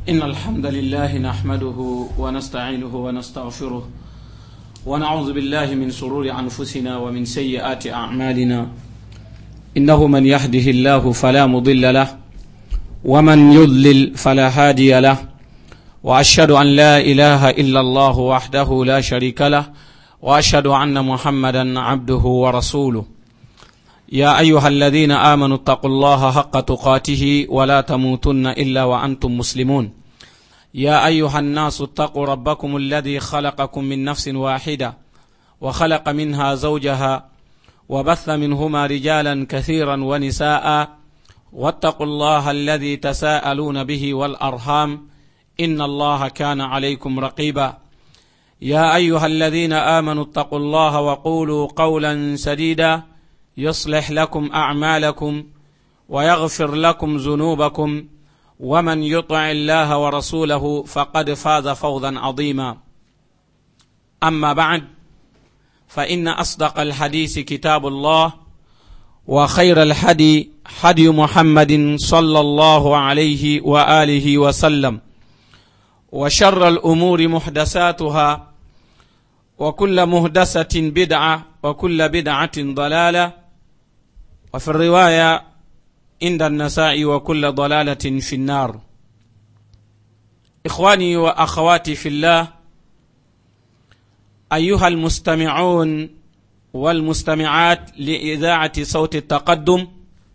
إن الحمد لله نحمده ونستعينه ونستغفره ونعوذ بالله من شرور أنفسنا ومن سيئات أعمالنا إنه من يهده الله فلا مضل له ومن يضلل فلا هادي له وأشهد أن لا إله إلا الله وحده لا شريك له وأشهد أن محمدا عبده ورسوله يا أيها الذين آمنوا اتقوا الله حق تقاته ولا تموتن إلا وأنتم مسلمون يا أيها الناس اتقوا ربكم الذي خلقكم من نفس واحدة وخلق منها زوجها وبث منهما رجالا كثيرا ونساء واتقوا الله الذي تساءلون به والأرحام إن الله كان عليكم رقيبا يا أيها الذين آمنوا اتقوا الله وقولوا قولا سديدا يصلح لكم أعمالكم ويغفر لكم ذنوبكم ومن يطع الله ورسوله فقد فاز فوزا عظيما أما بعد فإن أصدق الحديث كتاب الله وخير الهدي هدي محمد صلى الله عليه وآله وسلم وشر الأمور محدثاتها وكل محدثة بدعة وكل بدعة ضلالة وفي الرواية عند النساء وكل ضلالة في النار. إخواني وأخواتي في الله، أيها المستمعون والمستمعات لإذاعة صوت التقدم،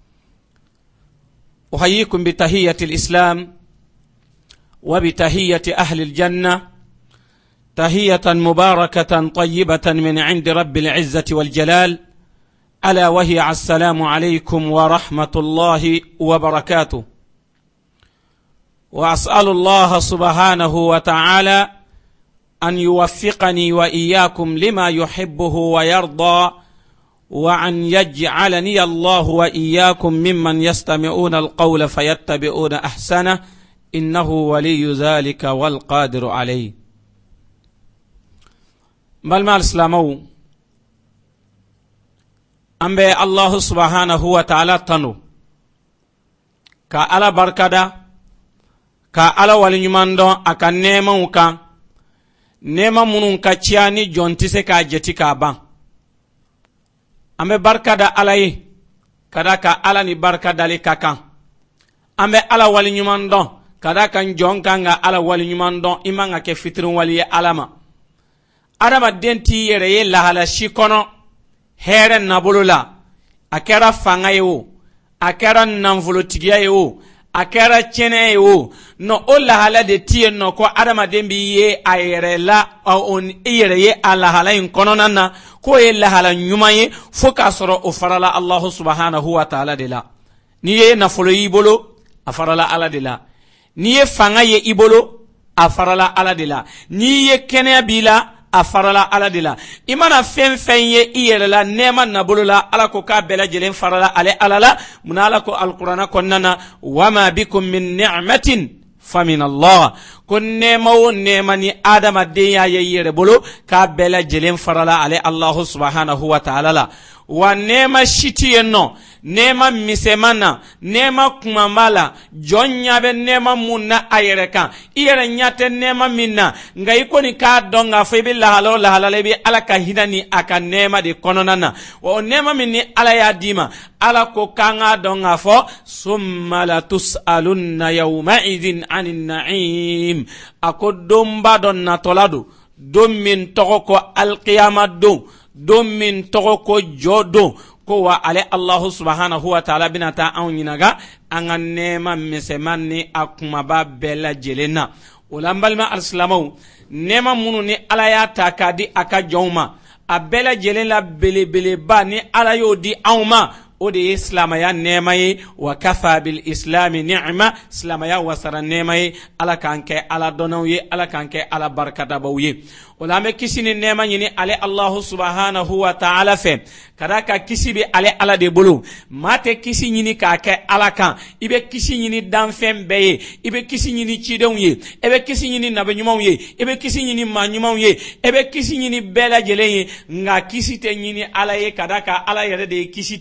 أحييكم بتحية الإسلام وبتحية أهل الجنة، تحية مباركة طيبة من عند رب العزة والجلال، ألا وهي السلام عليكم ورحمة الله وبركاته. وأسأل الله سبحانه وتعالى أن يوفقني وإياكم لما يحبه ويرضى، وأن يجعلني الله وإياكم ممن يستمعون القول فيتبعون أحسنه، إنه ولي ذلك والقادر عليه. بل ما الإسلامو أمبي الله سبحانه وتعالى تنو كألا بركدا كألا ولنماندو أكا نيموكا نيما منونكا تياني جونتيسكا جتيكا بان أمبي بركدا ألاي كدا كألا ني بركدا لكاكا أمبي ألا ولنماندو كدا كان جونكا ألا ولنماندو إمانا كفترون ولي ألاما adama denti yere ye lahala shikono here nabulula akera fanga yo akera nanvolotigia yo akera chene yo no o lahala de tie no ko adama dembi ye ayere la on yere ye alahala in kononana ko ye lahala nyuma ye foka soro o farala Allah subhanahu wa ta'ala de la ni ye nafolo ibolo afarala ala de la ni ye fanga ye ibolo afarala ala de la ni ye kenya bila afarala ala de la imana fen ye iyere la nema nabulu la ala ko ka bela jelen farala ale ala la munala ko alqur'ana konnana wama bikum min ni'matin famin Allah kon nema wo nema ni adama de ya yere bolo ka bela jelen farala ale Allah subhanahu wa ta'ala la wa nema shiti no nema misemana nema kumamala jonya be nema munna ayereka iyere nyate nema minna ngai koni ka donga fe billahi la halale bi alaka hidani aka nema de kononana wa nema minni ala ya dima ala ko kanga donga fo summa la tusalunna yawma idhin anin na'im akodomba don natolado dom min toko alqiyamah dom min toko jodo ko wa ale Allah subhanahu wa ta'ala binata awninaga anga nema mesemanni akuma ba bela jelena ulambalma alislamu nema munu ni ala ya takadi aka jawma abela jelena bele ba ni ala yo di awma o de islama ya nema yi wa kafa bil islami ni'ma islama ya wasara nema yi ala kanke ala donaw yi ala kanke ala barakata bawye ulame kisini nema nyini ale Allah subhanahu wa ta'ala fe kadaka kisi bi ale ala de bolo mate kisi nyini ka ke ala kan ibe kisi nyini danfem beye ibe kisi nyini chidon ye ebe kisi nyini nabenyumon ye ebe kisi nyini manyumon ye ebe kisi nyini bela jelen ye nga kisi te nyini ala ye kadaka ala yere de kisi tigiye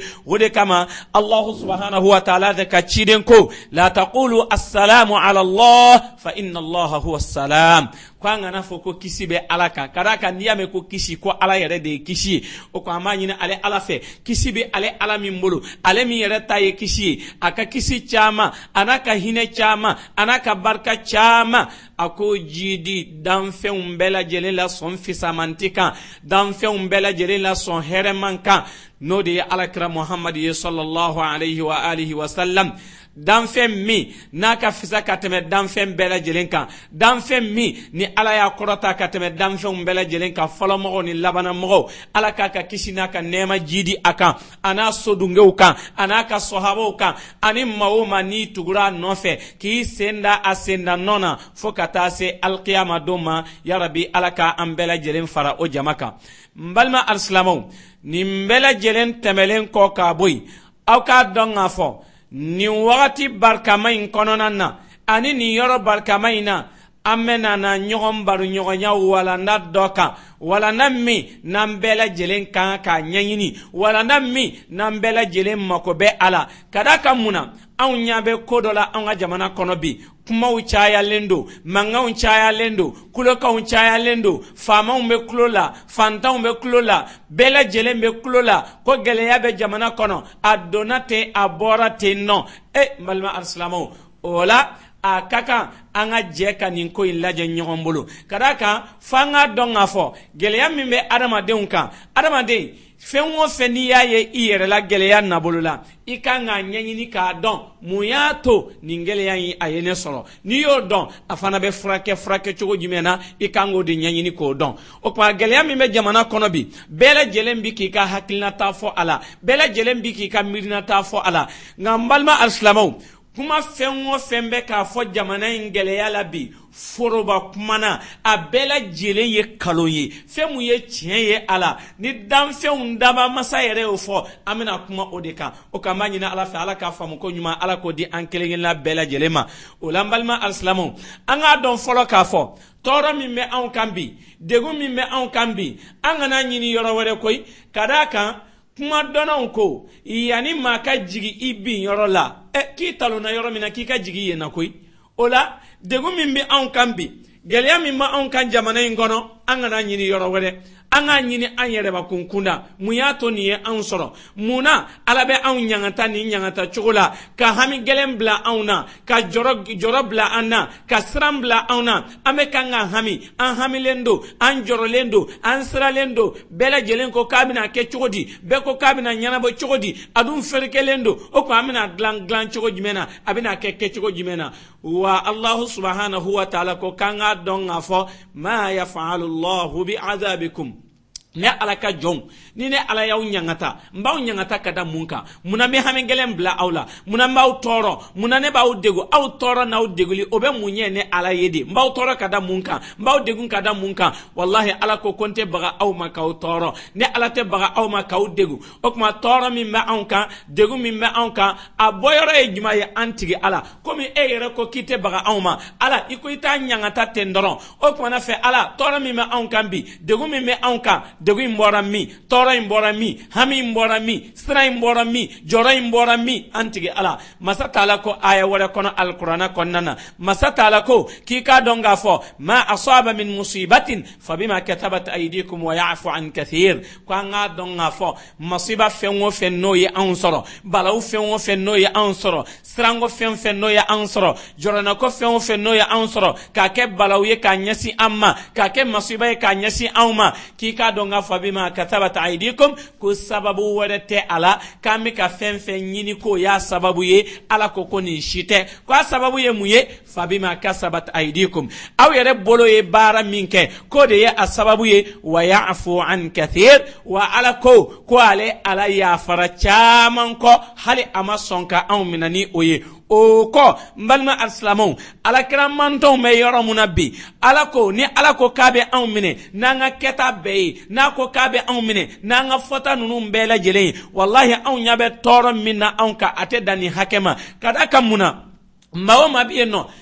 wode kama Allah subhanahu wa ta'ala da ka ciden ko la taqulu assalamu ala Allah fa inna Allah huwa assalam kwa ngana foko kisi be alaka karaka niyame ko kisi ko ala yere de kisi o ko amanyina ale ala fe kisi be ale ala mimbulu ale mi yere taye kisi aka kisi chama anaka hine chama anaka barka chama ako jidi danfe umbela jelela son fisamantika danfe umbela jelela son heremanka no de alakra Muhammad sallallahu alayhi wa alihi wa sallam danfem mi naka fisa kateme danfem bela jelenka danfem mi ni ala ya korota kateme danfem bela jelenka folo mo ni labana mo ala kaka kishina ka nema jidi aka ana sodunge uka ana ka sohaba uka ani mauma ni tugura nofe ki senda asenda nona fokata se alqiyama doma ya rabbi alaka ambela jelen fara o jamaka mbalma alislamo ni mbela jelen temelen ko ka boy aw ka donga fo ni wakati barkamain konona na ani ni yoro barkamaina amena na nyogom baru nyogonya wala na doka wala nammi nambela jelen kan ka nyanyini wala nammi nambela jelen makobe ala kadaka muna aw nyabe kodola anga jamana konobi kuma uchaya lendo manga uchaya lendo kuloka uchaya lendo fama umbe kulola fanta umbe kulola bela jelen be kulola ko geleya be jamana kono adonate aborate no malma arslamo ola akaka anga jeka ninko ilaje nyombolo kadaka fanga donga fo geleya mimbe adama deunka adama de fenwo feniya ye iyere la geleya nabolola ikanga nyanyini ka don muyato ningeleya yi ayene soro ni yo don afana be frake chogo jimena ikango de nyanyini ko don o kwa geleya mimbe jamana kono bi bela jelembi ki ka hakilna ta fo ala bela jelembi ki ka mirina ta fo ala ngambalma alislamo kuma fenwo fembe ka fo jamana ingeleya la bi foroba kumana a bela jele ye kaloye femu ye tienye ala ni danfe undaba masayere ofo amina kuma odeka o kamanyina ala fa ala ka famu ko nyuma ala ko di ankelengin la bela jelema o lambalma alislamo anga don folo ka fo toro mi me an kambi degu mi me an kambi anga na nyini yoro wore koy kadaka kuma donon ko yani maka jigi ibi yoro la ki talo na yoro mina ki ka jigi ye na koy ola degu min bi an kambi geleya min ma an kan jamana ngono an na nyini yoro wore anga nyini an yere ba kunkunda muyato ni an soro muna alabe an nyangata ni nyangata chugula ka hami gelem bla auna ka joro bla anna ka sram bla auna ame kanga hami an hami lendo an joro lendo an sra lendo bela jelen ko kabina ke chugodi be ko kabina nyana bo chugodi adun ferke lendo o ko amina glan chugoji mena abina ke chugoji mena wa Allah subhanahu wa ta'ala ko kanga donga fo ma yaf'alu Allah bi azabikum ne alaka jong ni ne ala yaw nyangata mbaw nyangata kada munka muna me hamen gelem bla awla muna mbaw toro muna ne baw degu aw toro na deguli obe munye ne ala yedi mbaw toro kada munka mbaw degun kada munka wallahi ala ko konte baga aw makaw toro ne ala te baga aw makaw degu okma toro mi ma anka degu mi ma anka aboyoro e juma ya antigi ala komi e yere ko kite baga aw ma ala iko ita nyangata tendoron okma na fe ala toro mi ma anka bi degu mi ma anka degu imbora mi tora imbora mi hami imbora mi sra imbora mi jora imbora mi antigi ala masata ala ko aya wala kono alqur'ana konnana masata ala ko kika donga fo ma asaba min musibatin fabima katabat aydikum wa ya'fu an kathir ko nga donga fo masiba fenwo fenno ye ansoro balaw fenwo fenno ye ansoro srango fenno ye ansoro jorana ko fenno ye ansoro ka ke balaw ye ka nyasi amma ka ke masiba ye ka nyasi awma kika donga fabima katabat aydikum ko sababu wadate ala kami ka fenfen nyini ko ya sababu ye ala ko koni shite ko sababu ye muye fabima kasabat aydikum aw yere bolo ye bara minke ko de ye sababu ye wa ya'fu an kathir wa ala ko ale ala ya fara chaman ko hali ama sonka aw minani oye o ko mbalma alislamo ala kira manton me yoro munabi ala ko ni ala ko kabe an mine nanga keta be na ko kabe an mine nanga fota nunu mbela jele wallahi an nyabe toro minna an ka ate dani hakema kada kamuna mawo mabiye no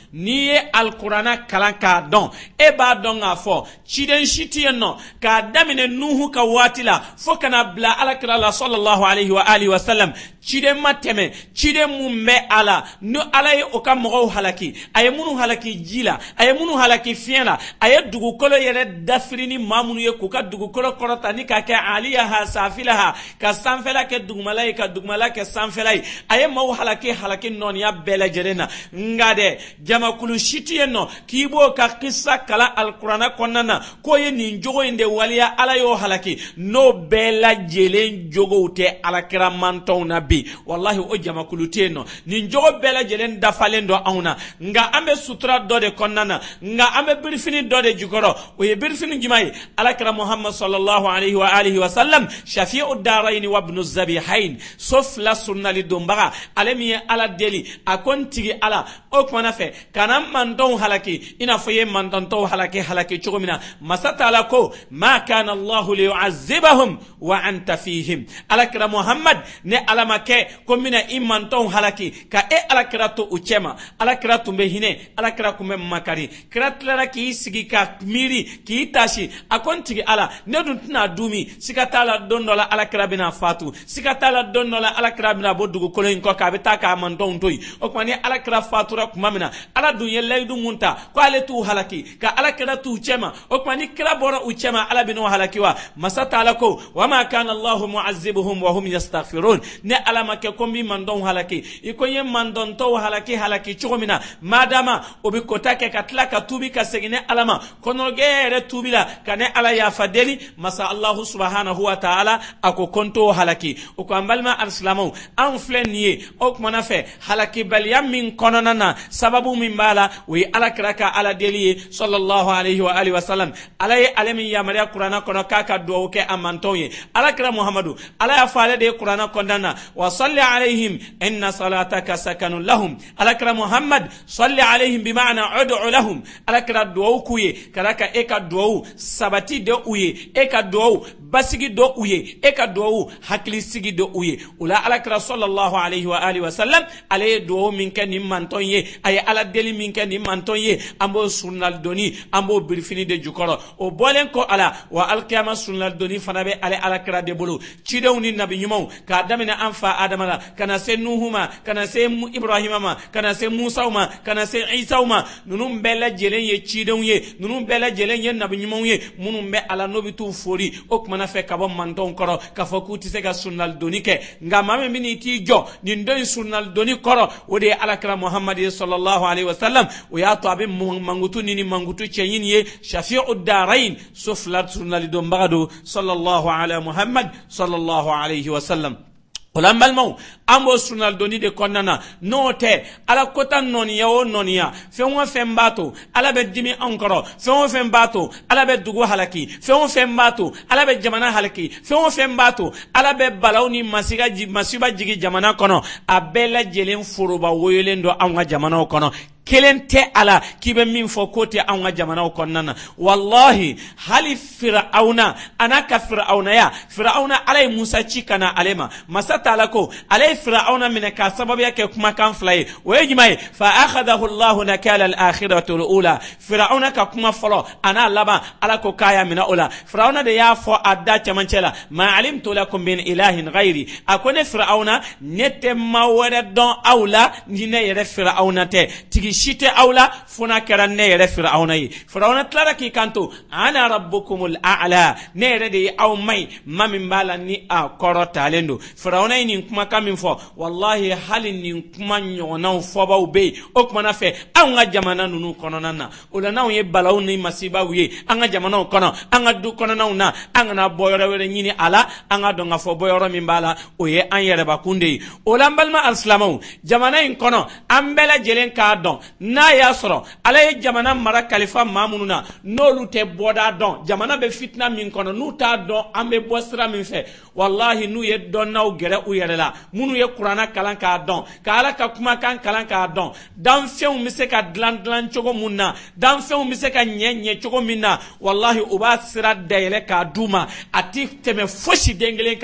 n'i ye alkurana kalan k'a dɔn e b'a dɔn k'a fɔ ciden si tɛ yen nɔ k'a daminɛ nuhu ka waati la fo kana bila alakira la sallallahu alaihi wa alihi wa sallam ciden ma tɛmɛ ciden mun bɛ a la ni ala ye o ka mɔgɔw halaki a ye minnu halaki ji la a ye minnu halaki fiɲɛ la a ye dugukolo yɛrɛ dafiri ni maa minnu ye k'u ka dugukolo kɔrɔta ni k'a kɛ aliyaha safilaha ka sanfɛla kɛ dugumala ye ka dugumala kɛ sanfɛla ye a ye maaw halaki nɔniya bɛɛ lajɛlen na nka dɛ jamakulu si tɛ yen nɔ k'i b'o ka kisa kalan alkuranɛ kɔnɔna na k'o ye nin jogo in de waliya ala y'o halaki n'o bɛɛ lajɛlen jogow tɛ alakira mantɔnw na bi wallahi o jamakulu tɛ yen nɔ nin jogo bɛɛ lajɛlen dafalen don anw na nka an bɛ sutura dɔ de kɔnɔna na nka an bɛ birifini dɔ de jukɔrɔ o ye birifini jumɛn ye alakira muhammad sallallahu alaihi wa alihi wa sallam shafi'u darayni wa ibnu zabihain so fila sunnali donbaga ale min ye ala deli a ko n tigi ala o kumana fɛ kana mantɔnw halaki i n'a fɔ ye mantɔntɔw halaki cogo min na masa taala ko ma kana allahu liyu'azzibahum wa anta fihim alakira muhammad ne ala ma kɛ ko mina i mantɔnw halaki ka alakira to u cɛma alakira tun bɛ hinɛ alakira tun bɛ makari kira tilara k'i sigi ka miiri k'i tasi a ko n tigi ala ne dun tɛna dumi siga t'a la don dɔ la alakira bɛna fatu siga t'a la don dɔ la alakira bɛna bɔ dugukolo in kɔ k'a bɛ taa k'a mantɔnw to yen o tuma ni alakira fatura tuma min na ala dun ye layidu mun ta ko ale t'u halaki ka alakira t'u cɛma o tuma ni kira bɔra u cɛma ala bɛn'o halaki wa masa taala ko wa ma kana allahu mu'azzibuhum wa hum yastaghfirun ne ala ma kɛ ko n bɛ mantɔnw halaki i ko n ye mantɔntɔw halaki cogo min na madama o bɛ kota kɛ ka tila ka tuubi ka segin ne ala ma kɔnɔgɛ yɛrɛ tuubi la ka ne ala yafa deli masa allahu subhanahu wa ta'ala a ko ko n t'o halaki o ko an balima alisilamɛw an filɛ nin ye o kumana fɛ halakibaliya min kɔnɔna na sababu min b'a la o ye alakira ka ala deli ye sallallahu alaihi wa alihi wa sallam ala ye ale min yamaruya kuranɛ kɔnɔ k'a ka duwawu kɛ a mantɔnw ye alakira muhamadu ala y'a fɔ ale de ye kuranɛ kɔnɔna na wa salli alaihim inna salataka sakanun lahum alakira muhammad salli alaihim bima'ana ud'u lahum alakira duwawu k'u ye ka ka e ka duwawu sabati de u ye e ka duwawu basigi do u ye e ka duwawu hakilisigi do u ye o la alakira sallallahu alaihi wa alihi wa sallam ale ye duwawu min kɛ nin mantɔn ye a ye ala deli min kɛ nin mantɔn ye an b'o sunnal doni an b'o birifini de jukɔrɔ o bɔlen kɔ ala wa alikiyama sunnal doni fana bɛ ale alakira de bolo cidenw ni nabi ɲumanw k'a daminɛ an fa adama la ka na se nuhu ma ka na se ibrahima ma ka na se musaw ma ka na se isaw ma ninnu bɛɛ lajɛlen ye cidenw ye ninnu bɛɛ lajɛlen ye nabi ɲumanw ye minnu bɛ ala n'o bɛ t'u fori o kumana fɛ ka bɔ mantɔnw kɔrɔ k'a fɔ k'u tɛ se ka sunnal doni kɛ nka maa min bɛ n'i t'i jɔ nin dɔ in sunnal doni kɔrɔ o de ye alakira muhammad ye sallallahu alaihi wa sallam o y'a to a bɛ mangutu ni mangutu cɛɲini ye shafi'u darain so fila sunnali donbaga don sallallahu alaihi muhammad sallallahu alaihi wa sallam o la n balimaw an b'o sunnal doni de kɔnɔna na n'o tɛ ala kota nɔniya o nɔniya fɛn o fɛn b'a to ala bɛ dimi anw kɔrɔ fɛn o fɛn b'a to ala bɛ dugu halaki fɛn o fɛn b'a to ala bɛ jamana halaki fɛn o fɛn b'a to ala bɛ balaw ni masiba jigi jamana kɔnɔ a bɛɛ lajɛlen foroba woyolen don anw ka jamanaw kɔnɔ kelen tɛ ala k'i bɛ min fɔ k'o tɛ anw ka jamanaw kɔnɔna na wallahi hali firawuna a n'a ka firawunaya firawuna ala ye musa ci ka na ale ma masa taala ko ale ye firawuna minɛ k'a sababuya kɛ kumakan fila ye o ye jumɛn ye fa akhadahu allahu nakala al-akhirati al-ula firawuna ka kuma fɔlɔ a n'a laban ala ko k'a y'a minɛ o la firawuna de y'a fɔ a da cɛmancɛ la ma alimtu lakum min ilahin ghayri a ko ne firawuna ne tɛ maa wɛrɛ dɔn aw la ni ne yɛrɛ firawuna tɛ tigi si tɛ aw la fo n'a kɛra ne yɛrɛ firawuna ye firawuna tilara k'i kanto ana rabbukumul a'la ne yɛrɛ de ye aw maɲi ma min b'a la ni a kɔrɔ talen don firawuna ye nin kumakan min fɔ wallahi hali nin kuma ɲɔgɔnnaw fɔbaw bɛ yen o kumana fɛ anw ka jamana ninnu kɔnɔna na o la n'anw ye balaw ni masibaw ye an ka jamanaw kɔnɔ an ka du kɔnɔnaw na an kana bɔ yɔrɔ wɛrɛ ɲini a la an ka dɔn k'a fɔ bɔ yɔrɔ min b'a la o ye an yɛrɛbakun de ye o la n balima alisilamɛw jamana in kɔnɔ an bɛɛ lajɛlen k'a dɔn n'a y'a sɔrɔ ala ye jamana mara kalifa maa minnu na n'olu tɛ bɔda dɔn jamana bɛ fitina min kɔnɔ n'u t'a dɔn an bɛ bɔ sira min fɛ wallahi n'u ye dɔnnaw gɛrɛ u yɛrɛ la minnu ye kuranɛ kalan k'a dɔn ka ala ka kumakan kalan k'a dɔn danfɛnw bɛ se ka dilan cogo min na danfɛnw bɛ se ka ɲɛ cogo min na wallahi u b'a sira dayɛlɛ k'a d'u ma a ti tɛmɛ fosi den kelen kan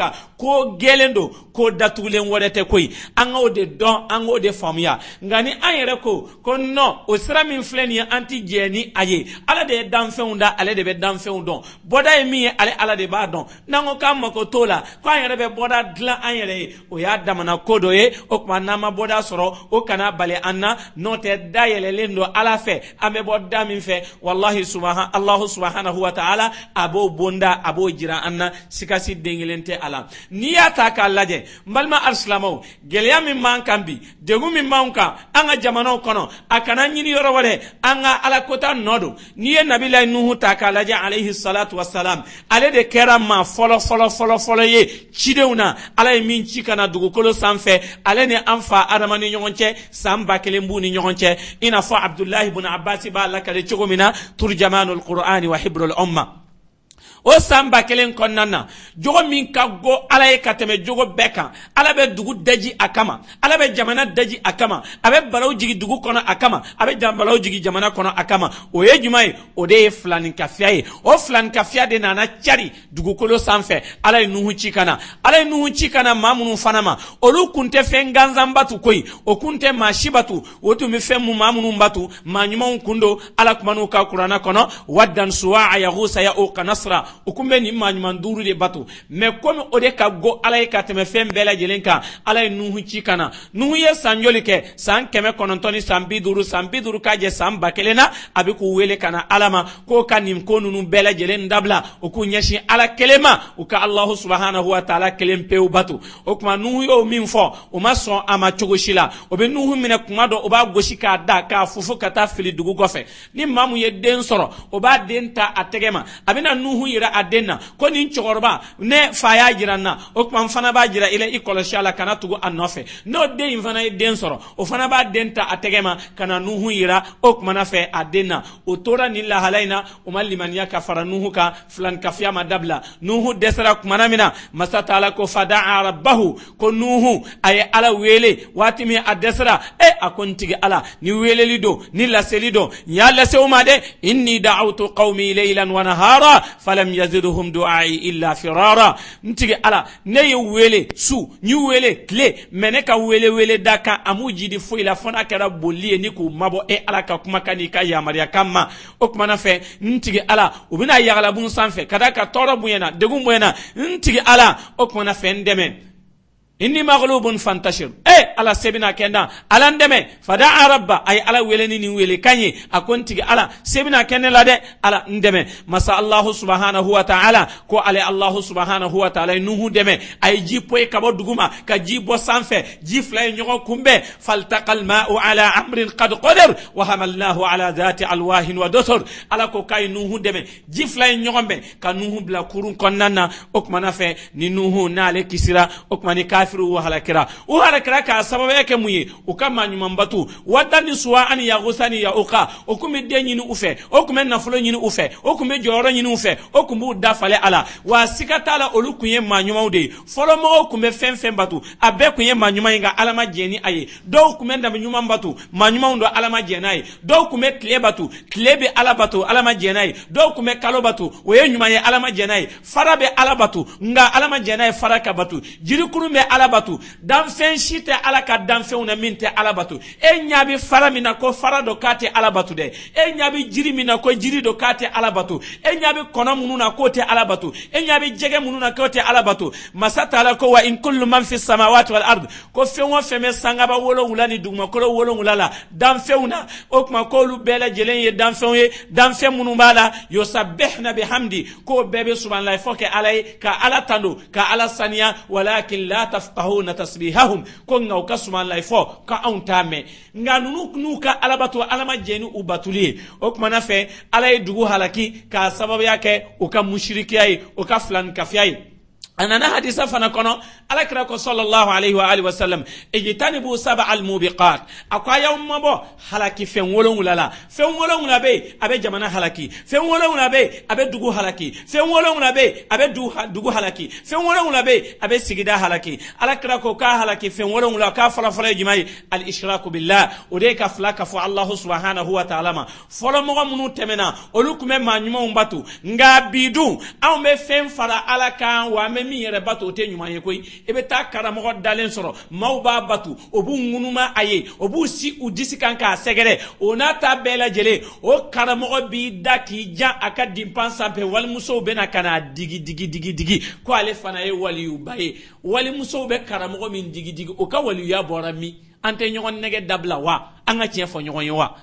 ko gelendo ko datulen wodete koy anga o de don anga o de famuya ngani an yɛrɛ ko non o sira min filɛ nin ye an ti jɛ ni a ye ala de ye danfɛnw da ale de bɛ danfɛnw dɔn bɔda ye min ye ale ala de b'a dɔn n'an ko k'an mako t'o la ko an yɛrɛ bɛ bɔda dilan an yɛrɛ ye o y'a damana ko dɔ ye o tuma n'an ma bɔda sɔrɔ o kana bali an na n'o tɛ da yɛlɛlen don ala fɛ an bɛ bɔ da min fɛ wallahi Allahu subhanahu wa ta'ala a b'o bonda a b'o jira an na sikasi den kelen tɛ a la n'i y'a ta k'a lajɛ n balima alisilamɛw gɛlɛya min b'an kan bi degun min b'an kan an ka jamanaw kɔnɔ a kana ɲini yɔrɔ wɛrɛ an ka alakota nɔ don n'i ye nabilahi nuhu ta k'a lajɛ alayhi salatu wassalam ale de kɛra maa fɔlɔ ye cidenw na ala ye min ci kana dugukolo sanfɛ ale ni an fa adama ni ɲɔgɔn cɛ san 1000 b'u ni ɲɔgɔn cɛ i n'a fɔ abdullahi ibn abbas b'a lakale cogo min na turjamanul qur'ani wa hibrul umma o san 1000 kɔnɔna na jogo min ka go ala ye ka tɛmɛ jogo bɛɛ kan ala bɛ dugu daji a kama ala bɛ jamana daji a kama a bɛ balaw jigi dugu kɔnɔ a kama a bɛ balaw jigi jamana kɔnɔ a kama o ye juma ye o de ye filanikafiya ye o filanikafiya de nana cari dugukolo sanfɛ ala ye nuhu ci kana ala ye nuhu ci kana maa minnu fana ma olu kun tɛ fɛn ganzan batu koyi o kun tɛ maa si batu o tun bɛ fɛn maa minnu batu maa ɲumanw kun do ala kuma n'u ka kuranna kɔnɔ waddan suwa'a yagusa ya'uqa nasra o kun bɛ nin maa ɲuman 5 de batu mais komi o de ka go ala ye ka tɛmɛ fɛn bɛɛ lajɛlen kan ala ye nuhu ci kana nuhu ye san joli kɛ san 900 ni san 50 san 50 ka jɛ san 1000 na a bɛ k'u wele kana ala ma ko ka nin ko ninnu bɛɛ lajɛlen dabila o k'u ɲɛsin ala kelen ma u ka Allahu subhanahu wa ta'ala kelen pewu batu o kuma nuhu y'o min fɔ o ma sɔn a ma cogo si la o bɛ nuhu minɛ kuma dɔ o b'a gosi k'a da k'a fufu ka taa fili dugu kɔfɛ ni maa mun ye den sɔrɔ o b'a den ta a tɛgɛ ma a bɛna nuhu yira a den na ko nin cɛkɔrɔba ne fa y'a jira n na o tuma n fana b'a jira i la i kɔlɔsi a la kana tugu a nɔfɛ n'o den in fana ye den sɔrɔ o fana b'a den ta a tɛgɛ ma ka na nuhu yira o tuma na fɛ a den na o tora nin lahala in na o ma limaniya ka fara nuhu kan filanikafiya ma dabila nuhu dɛsɛra kumana min na masa taala ko fada'a rabbahu ko nuhu a ye ala wele waati min a dɛsɛra a ko n tigi ala ni weleli don ni laseli don n y'a lase o ma dɛ inni da'awtu qawmi laylan wa nahara falam yazidhum du'ai illa firara n tigi ala ne ye wele su ni wele tile mais ne ka wele da kan amu jidi foyi la fana kɛra bolli ye ni k'u mabɔ ala ka kuma kan ni ka yamariya kan ma o kuma na fɛ n tigi ala u bɛna yagalabun sanfɛ ka da ka tɔɔrɔ bonyana degun bonyana n tigi ala o kuma na fɛ n dɛmɛ inni maghlubun fantashir ala sebina kenda ala ndeme fada'a rabba ay ala weleni ni wele kanye akontigi ala sebina kenne la de ala ndeme masa Allah subhanahu wa ta'ala ko ale Allah subhanahu wa ta'ala nuhu deme ay ji poy kabo duguma ka ji bo sanfe ji flay nyogo kumbe faltaqal ma'u ala amrin qad qadar wa hamalnahu ala dhati alwahin wa dusur ala ko kay nuhu deme ji flay nyogombe ka nuhu bla kurun konnana okmana fe ni nuhu nale kisira okmani kafiru wa halakira ka sababu yake muye ukama nyuman batu wadani suwa ani ya gusani ya uka okume denyi ni ufe okume nafulo nyini ufe okume joro nyini ufe okumbu dafale ala wa sikatala olukunye manyuma ude folo mo okume fenfen batu abe kunye manyuma inga alama jeni aye do kume nda manyuma batu manyuma undo alama jenai do kume kle batu klebe ala batu alama jenai do kume kalo batu oye nyuma ye alama jenai farabe ala batu nga alama jenai faraka batu jirikuru me ala batu danfen shite ala ka danfen una minte ala batu nyabi fara mina ko fara do kate ala batu de nyabi jiri mina ko jiri do kate ala batu nyabi kono mununa ko te ala batu nyabi jege mununa ko te ala batu masata ala ko wa in kullu man fi samawati wal ard ko fenwo feme sangaba wolo wulani dugma ko wolo wulala danfen una okma ko lu bela jelen ye danfen munu bala yusabbihna bihamdi ko bebe subhanallahi foke alay ka ala tando ka ala saniya walakin la tafqahuna tasbihahum ko ngaw kasuma laifo ka auntame nga nunu ka alabatu alama jeni ubatuli okuma na fe alay dugu halaki ka sababu yake uka mushriki ai uka flan kafiyai anana hadisa fana kono alakira ko sallallahu alaihi wa alihi wasallam ejitanibu sab'al mubiqat akwa yawma bo halaki fen wolongula be abe jamana halaki fen wolongula be abe dugu halaki fen wolongula be abe dugu halaki fen wolongula be abe sigida halaki alakira ko ka halaki fen wolongula ka fala jimai al ishraku billah ode ka flaka fu Allah subhanahu wa ta'ala ma folo mo munu temena olukume manyuma umbatu nga bidu aw me fen fara alaka wa me min yɛrɛ bato o tɛ ɲuman ye koyi i bɛ taa karamɔgɔ dalen sɔrɔ maaw b'a batu o b'u ŋunuma a ye o b'u si u disi kan k'a sɛgɛrɛ o n'a ta bɛɛ lajɛlen o karamɔgɔ b'i da k'i jan a ka dinpan sanfɛ walimusow bɛna ka n'a digi ko ale fana ye waliyuba ye walimusow bɛ karamɔgɔ min digi o ka waliyuya bɔra min an tɛ ɲɔgɔn nɛgɛ dabila wa an ka tiɲɛ fɔ ɲɔgɔn ye wa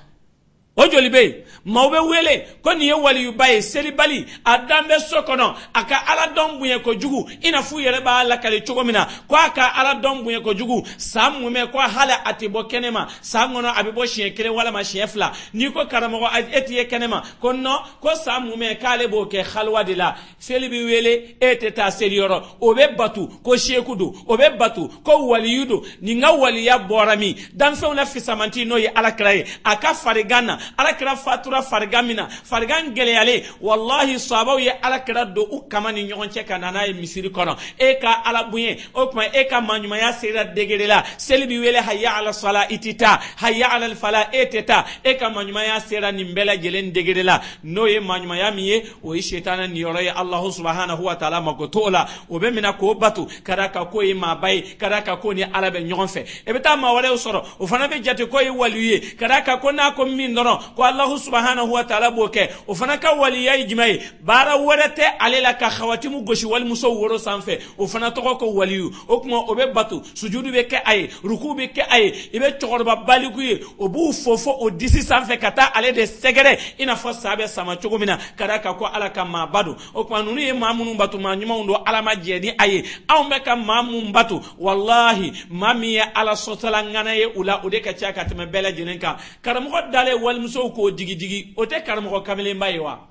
o joli bɛ yen maaw bɛ wele ko nin ye waliyuba ye selibali a dan bɛ so kɔnɔ a ka ala dɔn bonya kojugu i n'a fɔ u yɛrɛ b'a lakale cogo min na ko a ka ala dɔn bonya kojugu san mumɛ ko hali a tɛ bɔ kɛnɛ ma san kɔnɔ a bɛ bɔ siɲɛ kelen walima siɲɛ fila n'i ko karamɔgɔ e tɛ ye kɛnɛ ma ko non ko san mumɛ k'ale b'o kɛ haliwa de la seli bɛ wele e tɛ taa seli yɔrɔ o bɛ batu ko seku don o bɛ batu ko waliyu don nin ka waliya bɔra min danfɛnw la fisamanti n'o ye alakira ye a ka farigan na alakira fatura farigan min na farigan gɛlɛyalen wallahi sahabaw ye alakira don u kama ni ɲɔgɔn cɛ ka na n'a ye misiri kɔnɔ e ka ala bonya o tuma e ka maɲumanya sera degere la seli bɛ wele hayya ala sala i tɛ taa hayya ala fala e tɛ taa e ka maɲumanya sera nin bɛɛ lajɛlen degere la n'o ye maɲumanya min ye o ye shetana niyɔrɔ ye Allahu subhanahu wa ta'ala mako t'o la o bɛ minɛ k'o batu ka da ka k'o ye maaba ye ka da ka k'o ni ala bɛ ɲɔgɔn fɛ e bɛ taa maa wɛrɛw sɔrɔ o fana bɛ jate k'o ye waliyu ye ka da ka ko n'a ko min dɔrɔn ko Allahu subhanahu wa ta'ala b'o kɛ o fana ka waliya ye jumɛn ye baara wɛrɛ tɛ ale la ka khawatimu gosi walimuso woro sanfɛ o fana tɔgɔ ko waliyu o kuma o bɛ batu sujudu bɛ kɛ a ye ruku bɛ kɛ a ye i bɛ cɛkɔrɔba baliku ye o b'u fofo o disi sanfɛ ka taa ale de sɛgɛrɛ i n'a fɔ sa bɛ sama cogo min na ka da ka ko ala ka maaba don o kuma ninnu ye maa minnu batu maa ɲumanw don ala ma jɛ ni a ye anw bɛ ka maa minnu batu wallahi maa min ye ala sɔtala ŋana ye u la o de ka ca ka tɛmɛ bɛɛ lajɛlen kan karamɔgɔ dalen walimusow k'o digi o tɛ karamɔgɔ kamelenba ye wa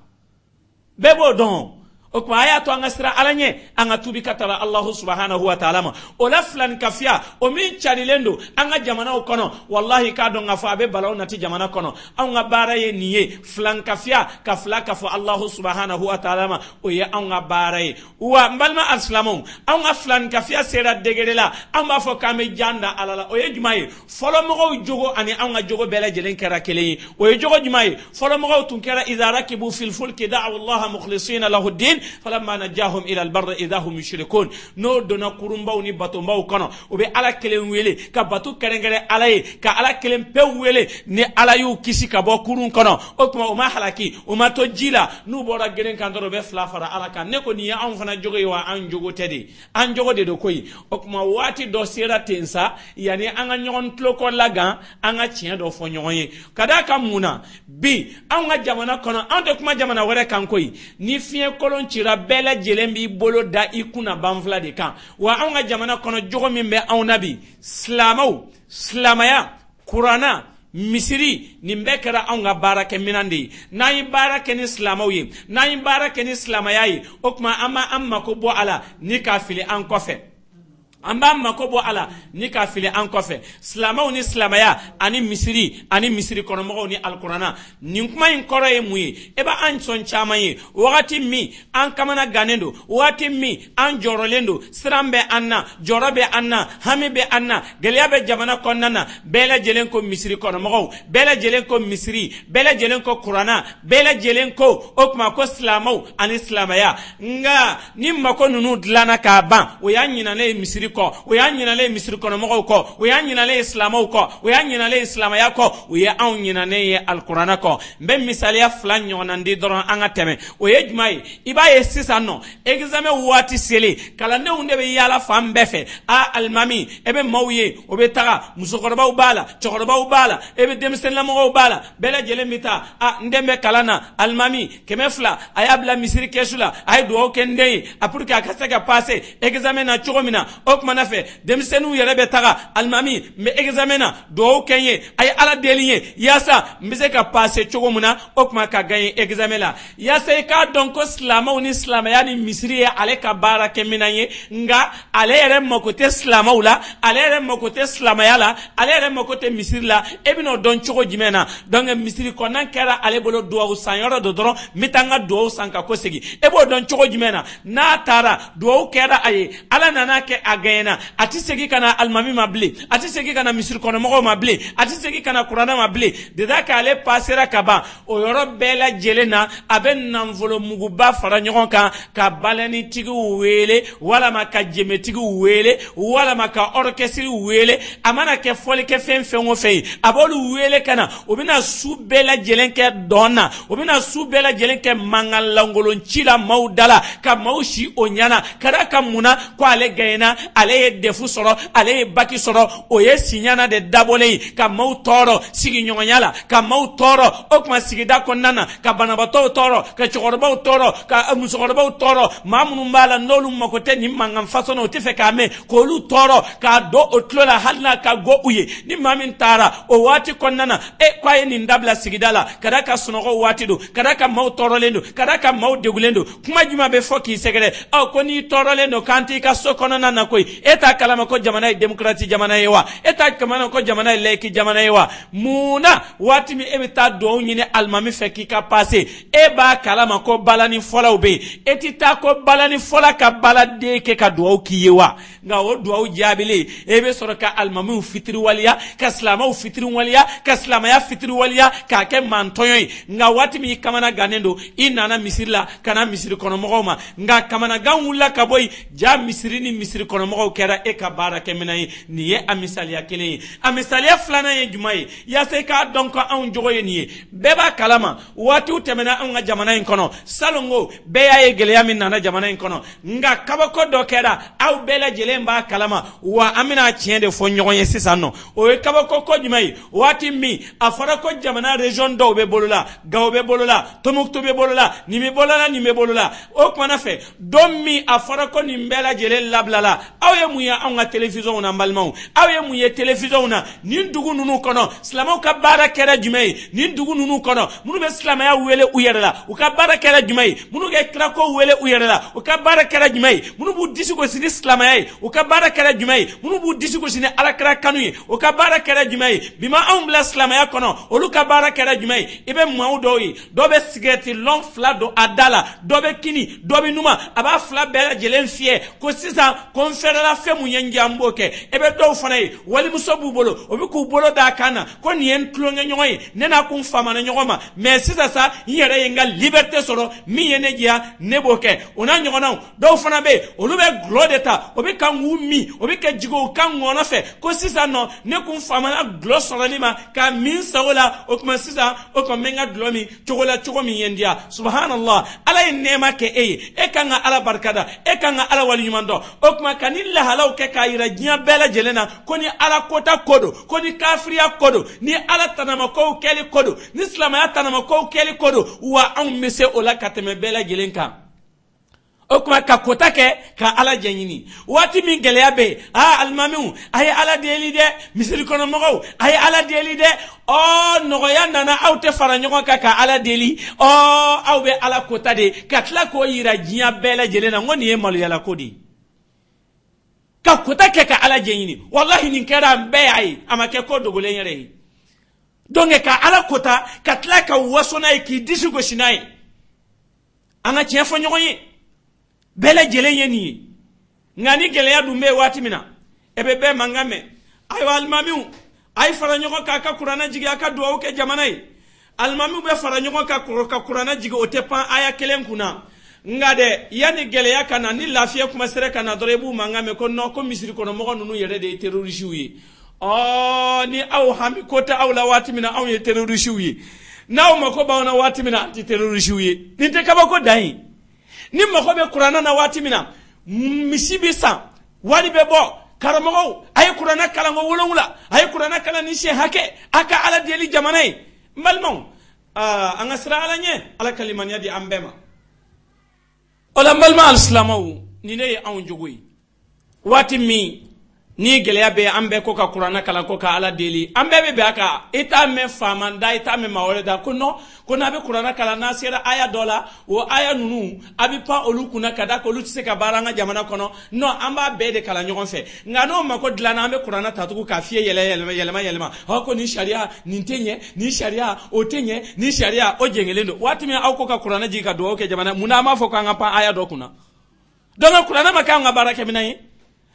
bɛɛ b'o dɔn o kuma a y'a to an ka sira ala ɲɛ an ka tubi ka tala Allahu subhanahu wa ta'ala ma o la filani kafiya o min carilen don an ka jamanaw kɔnɔ wallahi k'a dɔn k'a fɔ a bɛ balaw nati jamana kɔnɔ anw ka baara ye nin ye filani kafiya ka fila ka fɔ Allahu subhanahu wa ta'ala ma o ye anw ka baara ye wa n balima alisilamɛw anw ka filani kafiya sera degere la an b'a fɔ k'an bɛ jan da ala la o ye jumɛn ye fɔlɔ mɔgɔw jogo ani anw ka jogo bɛɛ lajɛlen kɛra kelen ye o ye jogo jumɛn ye fɔlɔ mɔgɔw tun kɛra idha rakibu fil fulki da'u allaha mukhlisina lahu din falamma najahum ila albarri idha hum yushrikun no dona kurumbaw ni batombaw kono o be ala kelen wele ka batu kerengere ala ye ka ala kelen pe wele ni ala yu kisi ka bɔ kurun kono o tuma o ma halaki o ma to jila nu bora geren kan doro be fla fara ala kan ne ko ni an fana jogo yi wa an jogo tedi an jogo de do koyi o kuma wati do sera tensa yani an ga ɲɔgɔn tulo ko lagan an ga tiɲɛ dɔ fɔ ɲɔgɔn ye kada ka muna bi an ga jamana kono an to kuma jamana wɛrɛ kan koyi ni fiɲɛ kolon cira bɛɛ lajɛlen b'i bolo da i kunna banfila de kan wa an ka jamana kɔnɔ jogo min bɛ anw na bi silamɛw silamaya kurana misiri nin bɛɛ kɛra anw ka baara kɛ minan de ye n'an ye baara kɛ ni silamɛw ye n'an ye baara kɛ ni silamaya ye o tuma an b'an mako bɔ a la ni k'a fili an kɔfɛ an b'a mako bɔ a la ni k'a fili an kɔfɛ silamɛw ni silamaya ani misiri kɔnɔmɔgɔw ni alikuranna nin kuma in kɔrɔ ye mun ye e b'a an sɔn caman ye wagati min an kamana gannen don wagati min an jɔrɔlen don siran bɛ an na jɔrɔ bɛ an na hami bɛ an na gɛlɛya bɛ jamana kɔnɔna na bɛɛ lajɛlen ko misiri kɔnɔmɔgɔw bɛɛ lajɛlen ko misiri bɛɛ lajɛlen ko kuranna bɛɛ lajɛlen ko o tuma ko silamɛw ani silamaya nka ni mako ninnu dilanna k'a ban o y'a ɲinalen ye misiri kɔ o y'a ɲinalen misiri kɔnɔmɔgɔw kɔ o y'a ɲinalen silamɛw kɔ o y'a ɲinalen silamaya kɔ o ye anw ɲinalen ye alikuranna kɔ n bɛ misaliya fila ɲɔgɔnna di dɔrɔn an ka tɛmɛ o ye jumɛn ye i b'a ye sisan nɔ examen waati selen kalandenw de bɛ yaala fan bɛɛ fɛ a alimami e bɛ maaw ye o bɛ taga musokɔrɔbaw b'a la cɛkɔrɔbaw b'a la e bɛ denmisɛnninlamɔgɔw b'a la bɛɛ lajɛlen bɛ taa a n den bɛ kalan na alimami 200 a y'a bila misiri kɛsu la a ye dugawu kɛ n den ye a pour que a ka se ka passer examen na cogo min na o kumana fɛ denmisɛnninw yɛrɛ bɛ taga alimami n bɛ examen na dugawu kɛ n ye a ye ala deli ye yaasa n bɛ se ka passer cogo min na o kuma ka gagner examen la yaasa i k'a dɔn ko silamɛw ni silamɛya ni misiri ye ale ka baara kɛ minan ye nka ale yɛrɛ mako tɛ silamɛw la ale yɛrɛ mako tɛ silamɛya la ale yɛrɛ mako tɛ misiri la e bɛna o dɔn cogo jumɛn na donc misiri kɔnɔna kɛra ale bolo dugawu san yɔrɔ dɔ dɔrɔn n bɛ taa n ka dugawu san ka ko segin e b'o dɔn cogo jumɛn na n'a taara dugawu kɛra a ye ala nana kɛ a gagner gayena ati segi kana almami mabli ati segi kana misir kono mogo mabli ati segi kana qur'ana mabli de da ka ale pasera kaba o yoro bela jelena aben nanvolo muguba fara nyogon kan ka balani tigi wele wala maka jeme tigi wele wala maka orchestre wele amana ke foli ke fen o fe abolu wele kana obina su bela jelenke donna obina su bela jelenke mangal langolon chila maudala ka maushi onyana kada ka muna ko ale gayna ale defu soro ale baki soro oye sinyana de dabole ka mautoro sigi nyonyala ka mautoro okma sigi da konnana ka banabato toro ka chogorba toro ka musogorba toro mamunu mbala nolu makote ni mangam fasono tife ka me ko lu toro ka do otlola halna ka go uye ni mamin tara o wati konnana kwaye ni ndabla sigidala kada ka sunogo wati do kada ka mautoro lendo kada ka maudegulendo kuma juma be foki segere ko ni toro lendo kanti ka sokonana na koi eta kalama ko jamana demokrati jamana yewa eta kamana ko jamana leki jamana yewa muna wati mi ebita do nyine almami feki ka passe ba kalama ko balani fola ube etita ko balani fola ka balade ke ka do ki yewa nga o do jabile ebe soroka almami fitri waliya ka slama fitri waliya ka slama ya fitri waliya ka ke mantoy nga wati mi kamana ganendo inana misirla kana misiri kono mogoma nga kamana ganwula ka boy ja misiri ni misiri kono mogo kera ka barake menay niye amisaliya kele amisaliya flana ye jumay ya se ka donc an jogoye niye beba kalama wati utemena an jamana en kono salongo beya ye gele yamin nana jamana en kono nga kabako do kera aw bela jelemba kalama wa amina tiende fo nyogoye sisano o kabako ko jumay wati mi afara ko jamana region do be bolola gawbe bolola tomukto be bolola ni me bolola o kona fe dommi afara ko ni mbela jele lablala aw ye muya an ga television na mbalmaw aw ye muye television na ni dugu nunu kono slamo ka bara kera jumay ni dugu nunu kono munu be slama ya wele uyerla u ka bara kera jumay munu ge krako wele uyerla u ka bara kera jumay munu bu disigo sini slama ya u ka bara kera jumay munu bu disigo sini alakra kanuye u ka bara kera jumay bima an bla slama ya kono olu ka bara kera jumay ibe mawdoyi dobe sigareti long flado adala dobe kini dobe numa aba fla bela jelen fie ko sisa konferala fe munyengi amboke ebe do fanayi wali musobu bolo obi ku bolo da kana ko nien klonge nyoy nena kun fama na nyoma mais sisa sa yere yenga liberté soro mi yene gia neboke ona nyona do fana be olu be glo deta obi kan wumi obi ke jigo kan ngona fe ko sisa no ne kun fama na glo soro lima ka min sawola o kuma sisa o ko menga glomi chogola chogomi yendia subhanallah ala nema ke kanga ala barkada kanga ala wali nyumando o kuma kanilla halaw ke kayira jiya bela jelena koni ala kota kodo koni kafriya kodo ni ala tanama ko keli kodo ni islam ya tanama ko keli kodo wa an mese ola kateme bela jelenka o kuma ka kota ke ka ala jenyini wati min geleya be almamiu ay ala deli de misiri kono mogo ay ala deli de o nogoya nana awte fara nyogo ka ala deli o awbe ala kota de ka tla ko yira jiya bela jelena ngoni e malu yala kodi ka kota ke ka ala jenyini wallahi nin kera be ay amake ko dogole yere donge ka ala kota ka tla ka wasona ki disugo sinai anga chefo nyogo yi bela jele yeni ngani gele ya dumbe wati mina ebebe mangame ay almamiu ay faranyoko ka kurana jigi aka duwa ke jamanai almamiu be faranyoko ka kurana jigi otepan aya kelen kuna ngade yani gele ya kana ni lafiya kuma sere kana dorebu mangame ko no ko misiri kono mo nunu yere de terroriste wi ni aw hami kota aw la wati mina aw ye terroriste wi naw mako ba na wati mina anti terroriste wi ni te kaba ko dai ni mako be kurana na wati mina misibi sa wali be bo karamogo ay kurana kala ngo wolongula ay kurana kala ni she hake aka ala deli jamanai malmon anga sira ala nye ala kalimanya di ambema ola malma alislamawu ni ne an jogoi wati mi ni geleya be ambe ko ka kurana kala ko ka ala deli ambe be aka ita me famanda ita me mawreda ko no ko na be kurana kala nasira aya dola o aya nunu abi pa olukuna kada ko lutse ka baranga jamana kono no amba be de kala nyogon fe ngano mako dilana ambe kurana tatuku ka fie yelema hako ni sharia ni tenye ni sharia o tenye ni sharia o jengelendo wati me au ko ka kurana jika do ke jamana muna ma fo ka ngapa aya do kuna donga kurana maka nga baraka minayi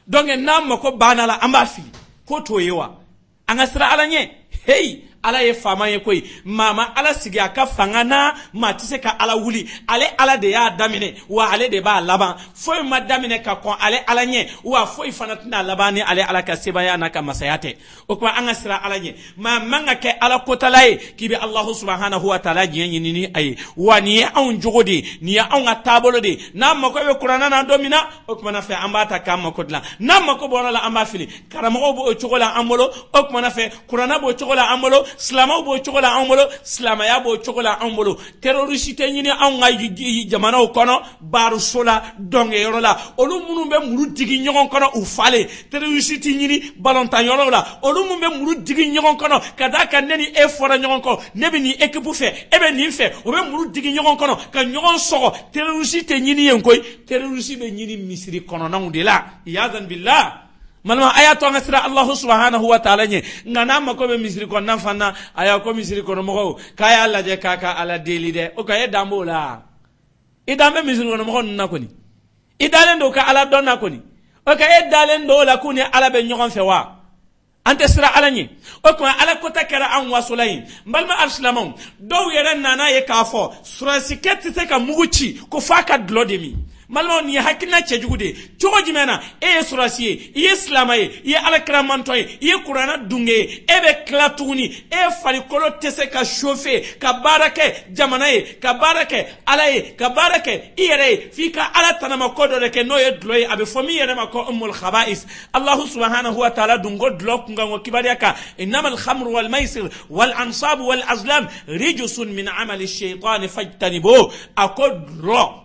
donc nam mako banala amba fili ko toyewa anga sira ala nye hey ala ye fama ye koy mama ala sigi aka fangana matise ka ala wuli ale ala de ya damine wa ale de ba laban foy ma damine ka kon ale ala nye wa foy fanatina labani ale ala ka sebaya na ka masayate o ko anga sira ala nye ma manga ke ala kotalaye kibi allah subhanahu wa ta'ala nyi ni ay wa ni on jogodi ni on atabolo de na mako be qur'ana na domina o ko na fe ambata kam mako dla na mako bonala amba fili karamo bo chogola amolo o ko na fe qur'ana bo chogola amolo slama bo chogola amolo slama ya bo chogola amolo terroriste nyini an ga jamana o kono baru sola donge yorola olu munu be muru digi nyogon kono u fale terroriste nyini balontan yorola olu munu be muru digi nyogon kono kada ka neni e fora nyogon ko nebi ni ekipu fe ebe ni fe o be muru digi nyogon kono ka nyogon sogo terroriste nyini yen koy terroriste be nyini misri kono na udela yazan billah malma ayato ngasira allah subhanahu wa ta'ala nye ngana mako be misri ko nan fanna aya ko misri ko mo kaya alla je kaka ala deli de o kay dambo la idambe misri ko mo na ko ni idalen do ka ala donna ko ni o kay dalen do la kuni ala be nyogon fe wa ante sira ala nye o ko ala ko takara an wasulay malma arslamon do yere nana ye kafo sura siketi te ka muguchi ko faka dlodemi malma ni hakina chejugude chogo jimena e surasiye e islamaye e alakramantoye e qur'ana dunge e be klatuni e fali kolo tese ka chauffer ka barake jamanaye ka barake alaye ka barake ire fika ala tanama kodo de ke noye dloye abe fomi yere mako ummul khaba'is allah subhanahu wa ta'ala dungo dlok ngango kibariaka innamal khamru wal maisir wal ansab wal azlam rijsun min amali ash-shaytan fajtanibu akodro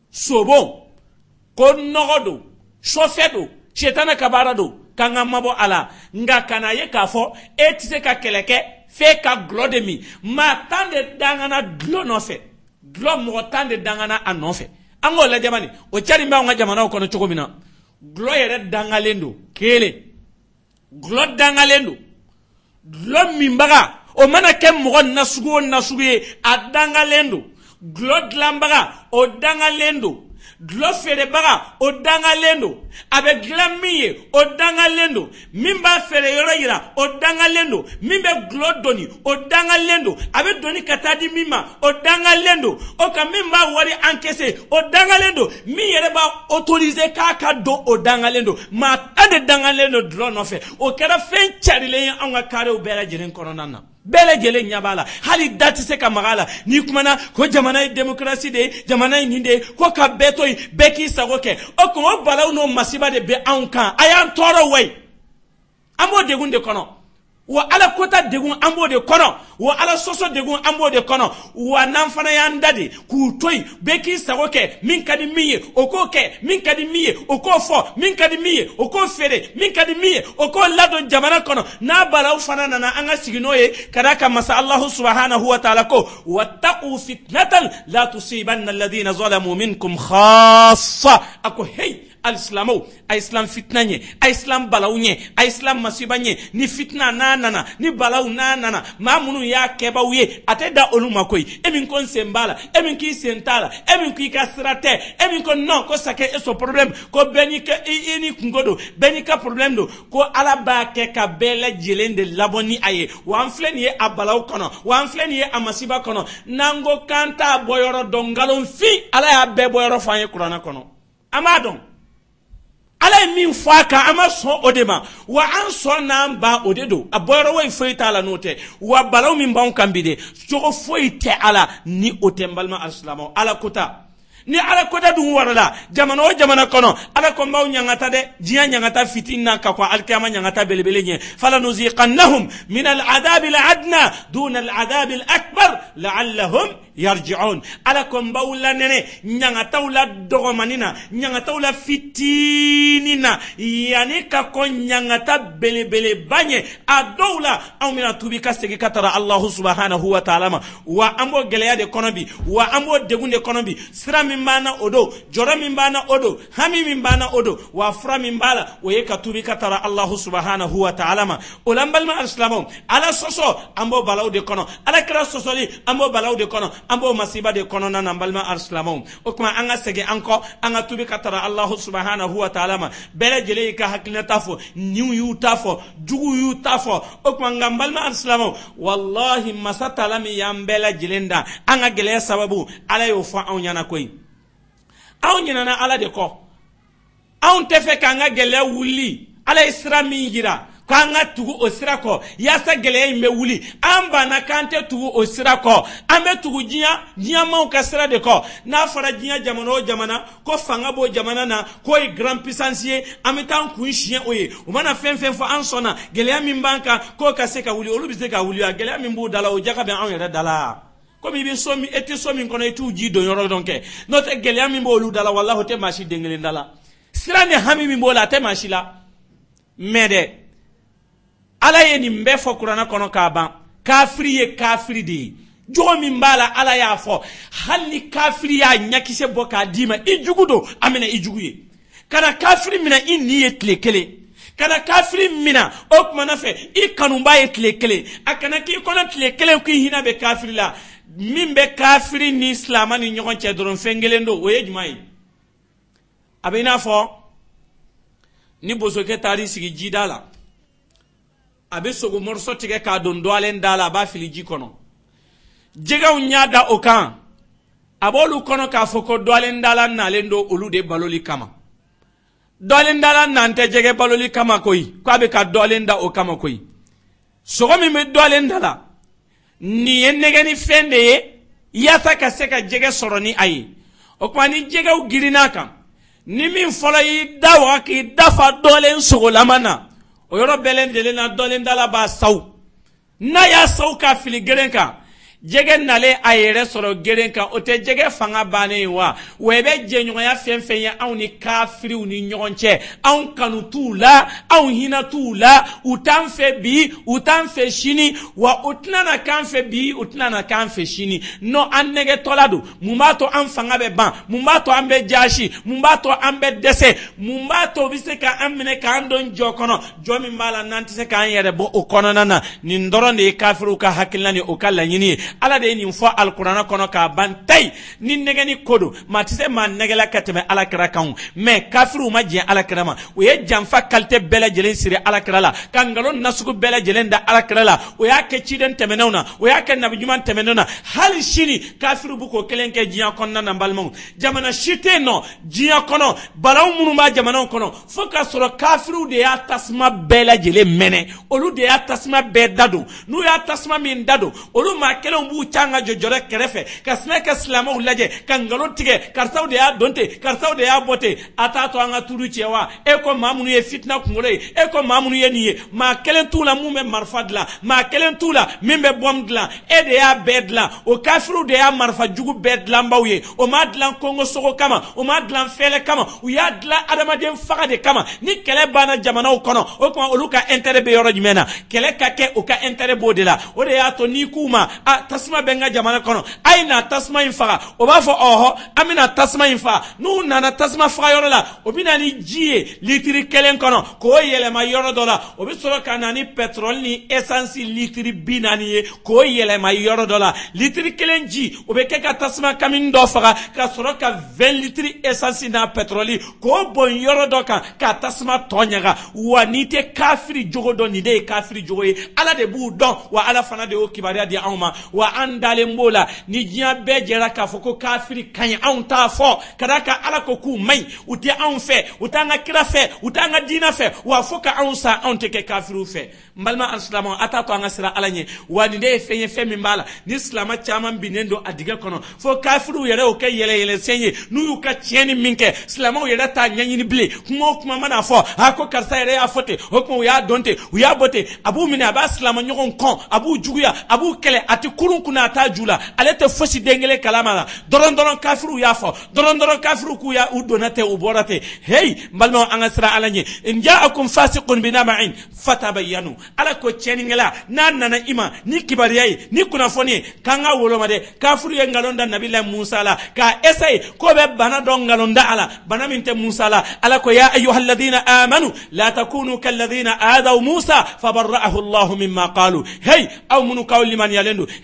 sobo ko nogodo shofedo shetana kabarado kanga mabo ala nga kana ye kafo etise ka keleke fe ka glodemi ma tande dangana glo nofe glo mo tande dangana anofe ango la jamani o chari mba nga jamana ko no chogomina glo yere dangalendo kele glo dangalendo glo mimbaga o mana kem mo nasugo adangalendo glod lambaga o dangalendo glo fere baga o dangalendo abe glamiye o dangalendo mimba fere yoro yira o dangalendo mimbe glodoni o dangalendo abe doni katadi mima o dangalendo o ka mimba wari encaissé o dangalendo mi yere ba autoriser kaka do o dangalendo ma ade dangalendo dro no fe o kera fen charile an ga kare o bela jiren koronana bele gele nyabala hali dati se ka magala ni kumana ko jamana demokrasi de jamana ninde ko ka beto beki sagoke o ko balaw no masiba de be ankan ayan toro way amo de gunde kono wa ala kota degun ambo de kono wa ala soso degun ambo de kono wa nanfana yandade ku toy beki sagoke min kadi miye o ko ke min kadi miye o ko fo min kadi miye o ko fere min kadi miye o ko lado jamana kono na balaw fana nana anga siginoye kadaka masa allah subhanahu wa ta'ala ko wattaqu fitnatan la tusibanna alladhina zalamu minkum khassa ako hey al-islamo islam fitnanye islam balawunye islam masibanye ni fitna nana ni balaw nana mamunu ya kebawye ateda oluma koy emin kon sembala emin ki sentala emin ki kasrate emin kon non ko sake eso problem ko benika ini kungodo benika problem do ko alaba ke ka bela jelende laboni aye wan fleni e abalaw kono wan fleni e amasiba kono nango kanta boyoro dongalon fi ala ya be boyoro fanye qur'ana kono amadon ala min faka ama so odema wa an so nan ba odedo aboro way foita la note wa balaw min ban kambide so foite ala ni otembalma alislamo ala kota ni ala kota dum warala jamana o jamana kono ala ko maw nyangata de jiya nyangata fitina ka ko alkiyama nyangata belebele nye fala nuziqannahum min al'adab al'adna duna al'adab al'akbar la'allahum yarji'un ala ko mbawla nene nyangata wala dogomanina nyangata wala fitinina yani ka ko nyangata belebele banye adawla aw mina tubika segi katara allah subhanahu wa ta'ala wa ambo geleya de konobi wa ambo degunde konobi sira mimbana odo jora mimbana odo hami mimbana odo wa fra mimbala waye katubi katara allah subhanahu wa ta'ala ulambal ma islamu ala soso ambo balaw de kono ala kra sosoli ambo balaw de kono ambo masiba de konona na balma arslamo o kuma anga sege anko anga tubi katara Allah subhanahu wa ta'ala ma bele jele ka hakina tafo niu yu tafo jugu yu tafo o kuma ngambalma arslamo wallahi masatala mi yambela jilenda anga gele sababu ala yo fa on yana koy on yana na ala de ko on tefe kanga gele wuli ala isra mi jira kanga tugu osirako yasa gele imbe wuli amba na kante tugu osirako ame tugu jinya mau kasira de ko na fara jinya jamana ko fanga bo jamana na ko grand puissance ame tan kunshien oye o mana fen fo ansona gele min banka ko kaseka wuli olu bise ka wuli gele min bu dala o jaka be an yere dala ko mi bin somi eti somi kono etu ji do yoro donke no te gele min bo olu dala wallahi te mashi dengele dala sirane hami min bo la te mashi la mede ala ye nin bɛ fɔ kurana kɔnɔ k'a ban kafiri ye kafiri de ye jogo min b'a la ala y'a fɔ hali ni kafiri y'a ɲakisɛ bɔ k'a d'i ma i jugu don a minɛ i jugu ye kana kafiri minɛ i ni ye tile kelen kana kafiri minɛ o kumana fɛ i kanuba ye tile kelen a kana k'i kɔnɔ tile kelen k'i hinɛ bɛ kafiri la min bɛ kafiri ni silama ni ɲɔgɔn cɛ dɔrɔn fɛn kelen don o ye jumɛn ye a bɛ i n'a fɔ ni bosokɛ taar'i sigi jida la abe sogo morso tige ka don doalen dala ba fili ji kono jega unyada okan abolu kono ka foko doalen dala nalen do olu de baloli kama doalen dala nante jege baloli kama koy ko abe ka doalen da o kama koy sogo mi me doalen dala ni enegeni fende ye yata ka se ka jege soroni ayi o ko ni jege u girina kan ni min fola yi dawa ki dafa doalen sogo lamana o yoro belen de na dolen dala ba saw na ya saw ka fili gerenka jege nale ayere soro gerenka o te jege fanga bane wa webe jenyo ya fenfen ya aw ni kafiri ni nyonche aw kanu tula aw hina tula utan fe bi utan fe shini wa utnana kan fe bi utnana kan fe shini no annege tolado mumato an fanga be ban mumato ambe jashi mumato ambe dese mumato biseka amne kan don jokono jomi mala nanti se kan yere bo o kono nana ni ndoronde kafiru ka hakilani o kala nyini ala de ni fo alqur'ana kono ka bantay ni negani kodo matise man negala kateme ala kira kan me kafiru ma je ala kira ma o ye janfa kalte bela jelen sire ala kira la kangalon nasugo bela jelen da ala kira la o ya ke ciden temenona o ya ke nabi juman temenona hal shini kafiru bu ko kelenke jiya konna na balmon jamana shite no jiya kono balaw munu ma jamana kono fo ka soro kafiru de ya tasma bela jelen mene olu de ya tasma be dado nu ya tasma min dado olu ma kelon bu changa jojore kerefe kasme ka islamo laje kangalo tige karsaw de ya donte karsaw de ya bote atato anga turu cewa e ko mamunu ye fitna kungore e ko mamunu ye niye ma kelen tula mume marfadla ma kelen tula mimbe bomdla e de ya bedla o kafiru de ya marfa jugu bedla mbawye o madlan kongo soko kama o madlan fele kama o ya dla adama den faga de kama ni kele bana jamana o kono o ko oluka intérêt be yoro jumena kele kake o ka intérêt bodela o de ya to ni kuma a tasma benga jamana kono aina tasma infaga o ba fo oho amina tasma infa nu nana tasma faga yoro la o bina ni jie litri kelen kono ko yele ma yoro dola o bi soro kana ni petrol ni essence litri binani ye ko yele ma yoro dola litri kelen ji o be ke ka tasma kamin do faga ka soro ka 20 litri essence na petroli ko bon yoro do ka tasma tonyaga wa ni te kafiri jogo do ni de kafiri jogo ye ala de bu don wa ala fana de o kibaria di awma wa andale mbola ni jiya be jera ka foko kafiri kanya aun ta fo kadaka ala ko ku mai uti aun fe utanga kira fe utanga dina fe wa foka aun sa aun te ke kafiru fe mbalma islamu atato anga sira alanye wani de fenye fe mimbala ni islama chama binendo adiga kono fo kafiru yere o ke yele senye nu yu ka tieni minke islamu yere ta nyanyini bile kuma mana fo hako karsa yere afote hokmo ya donte uya bote abu mina aba islama nyogon kon abu juguya abu kele ati kurun kuna ta jula alete fosi dengele kalama la doron kafiru ya fo doron kafiru ku ya udonate uborate hey mbalma anga sira alanye in ja'akum fasiqun binaba'in fatabayyanu ala ko cheningela nana ima ni kibariyai ni kuna foni kanga wolomade kafiru ye ngalonda nabila Musa la ka esay ko be bana don ngalonda ala bana minte Musa la ala ko ya ayyuhalladhina amanu la takunu kalladhina adaw Musa fabarra'ahu Allah mimma qalu hey aw munu qawli man yalendu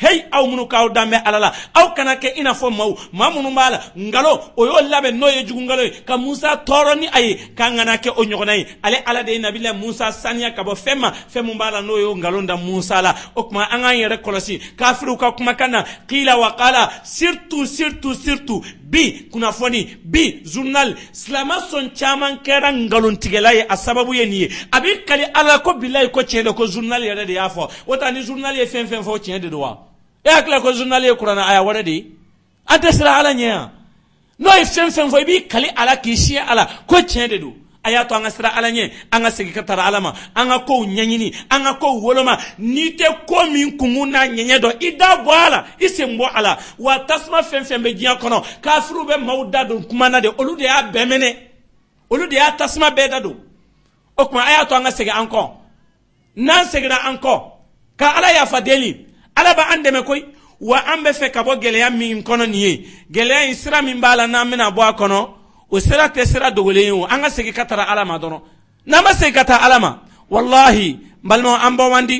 hey aw munu kaw dambe alala aw kana ke ina fo ma munu bala ngalo o yo labe no ye jugu ngalo ka Musa toroni ay ka ngana ke o nyogonay ale ala de nabila Musa sanya ka bo femu bala no yo ngalo nda Musa la o kuma anga yere kolosi kafiru ka kuma kana qila wa qala surtout bi kuna foni bi journal slama son chaman kera ngalon tigelaye asababu ye niye abi kali ala ko billahi ko chede ko journal yere de yafo wota ni journal ye fen fo chede do wa e akla ko journal ye qur'ana aya wala de ante sira ala nya no e fen fo bi kali ala kishi ala ko chede do aya to anga sira ala nye anga segi katara alama anga ko nyanyini anga ko woloma nite ko min kunguna nyenye do ida boala isembo ala wa tasma fen be giya kono kafiru be mawda do kumana de olude ya bemene olude ya tasma be dado o kuma aya to anga segi anko nan segira anko ka ala ya fadeli ala ba andeme koy wa ambe fe kabo gele ya min kono niye gele ya isra min bala na mina bo kono o sera te sera dogoleyo anga segi katara alama dono nama segi kata alama wallahi balmo ambo wandi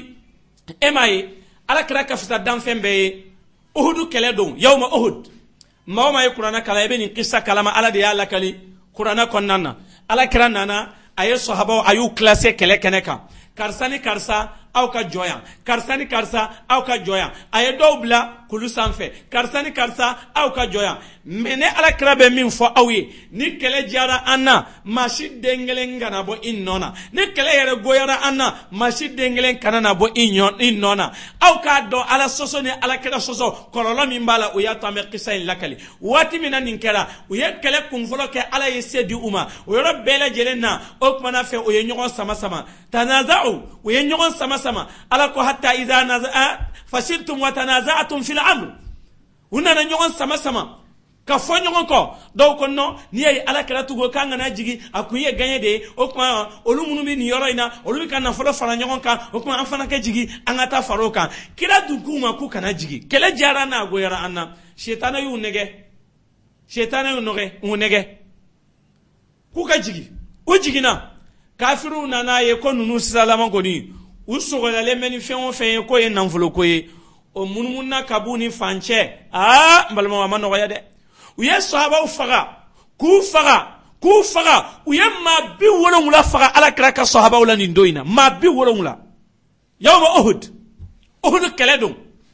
emay ala kra ka fisa dan fembe uhud kele don yawma uhud mawma y qur'ana kala ibn qissa kalama ala de yalla kali qur'ana konnana ala kra nana ay sahaba ayu classe kele keneka karsani karsa aw ka joya karsani karsa aw ka joya ay dobla kulu sanfe karsani karsa aw ka joya mene ala krabe min fo awye ni kele jara anna mashi dengelen ngana bo innona ni kele yere goyara anna mashi dengelen kanana bo innona aw ka do ala soso ni ala kera soso kololo min bala o yata me qissa in lakali wati minan ninkera o ye kele kunfolo ke ala yesedi uma o yoro bele jelenna o mana fe o ye nyogon sama tanaza'u o ye nyogon sama ala ko hatta idha naza'a fashiltum wa tanaza'tum fil amr unana nyogon sama ka fo nyogon ko do ko no ni ay ala kala tugo kanga na jigi akuye ganye de o kuma olu munu bi ni yoro ina olu bi kana folo fara nyogon ka o kuma afana ka jigi angata faro kan kira duguma ku kana jigi kele jara na go yara anna shaytana yu nege ku ka jigi o jigina kafiru nana ye ko nunu salama goni usogola le meni fen ko ye nanfulo ko ye o munmunna kabuni fanche mbalma wa mano ya de uye sahaba ufaga ku faga uye ma bi wolo ngula faga ala kraka sahaba wala ni ndoina ma bi wolo ngula yawma uhud keledum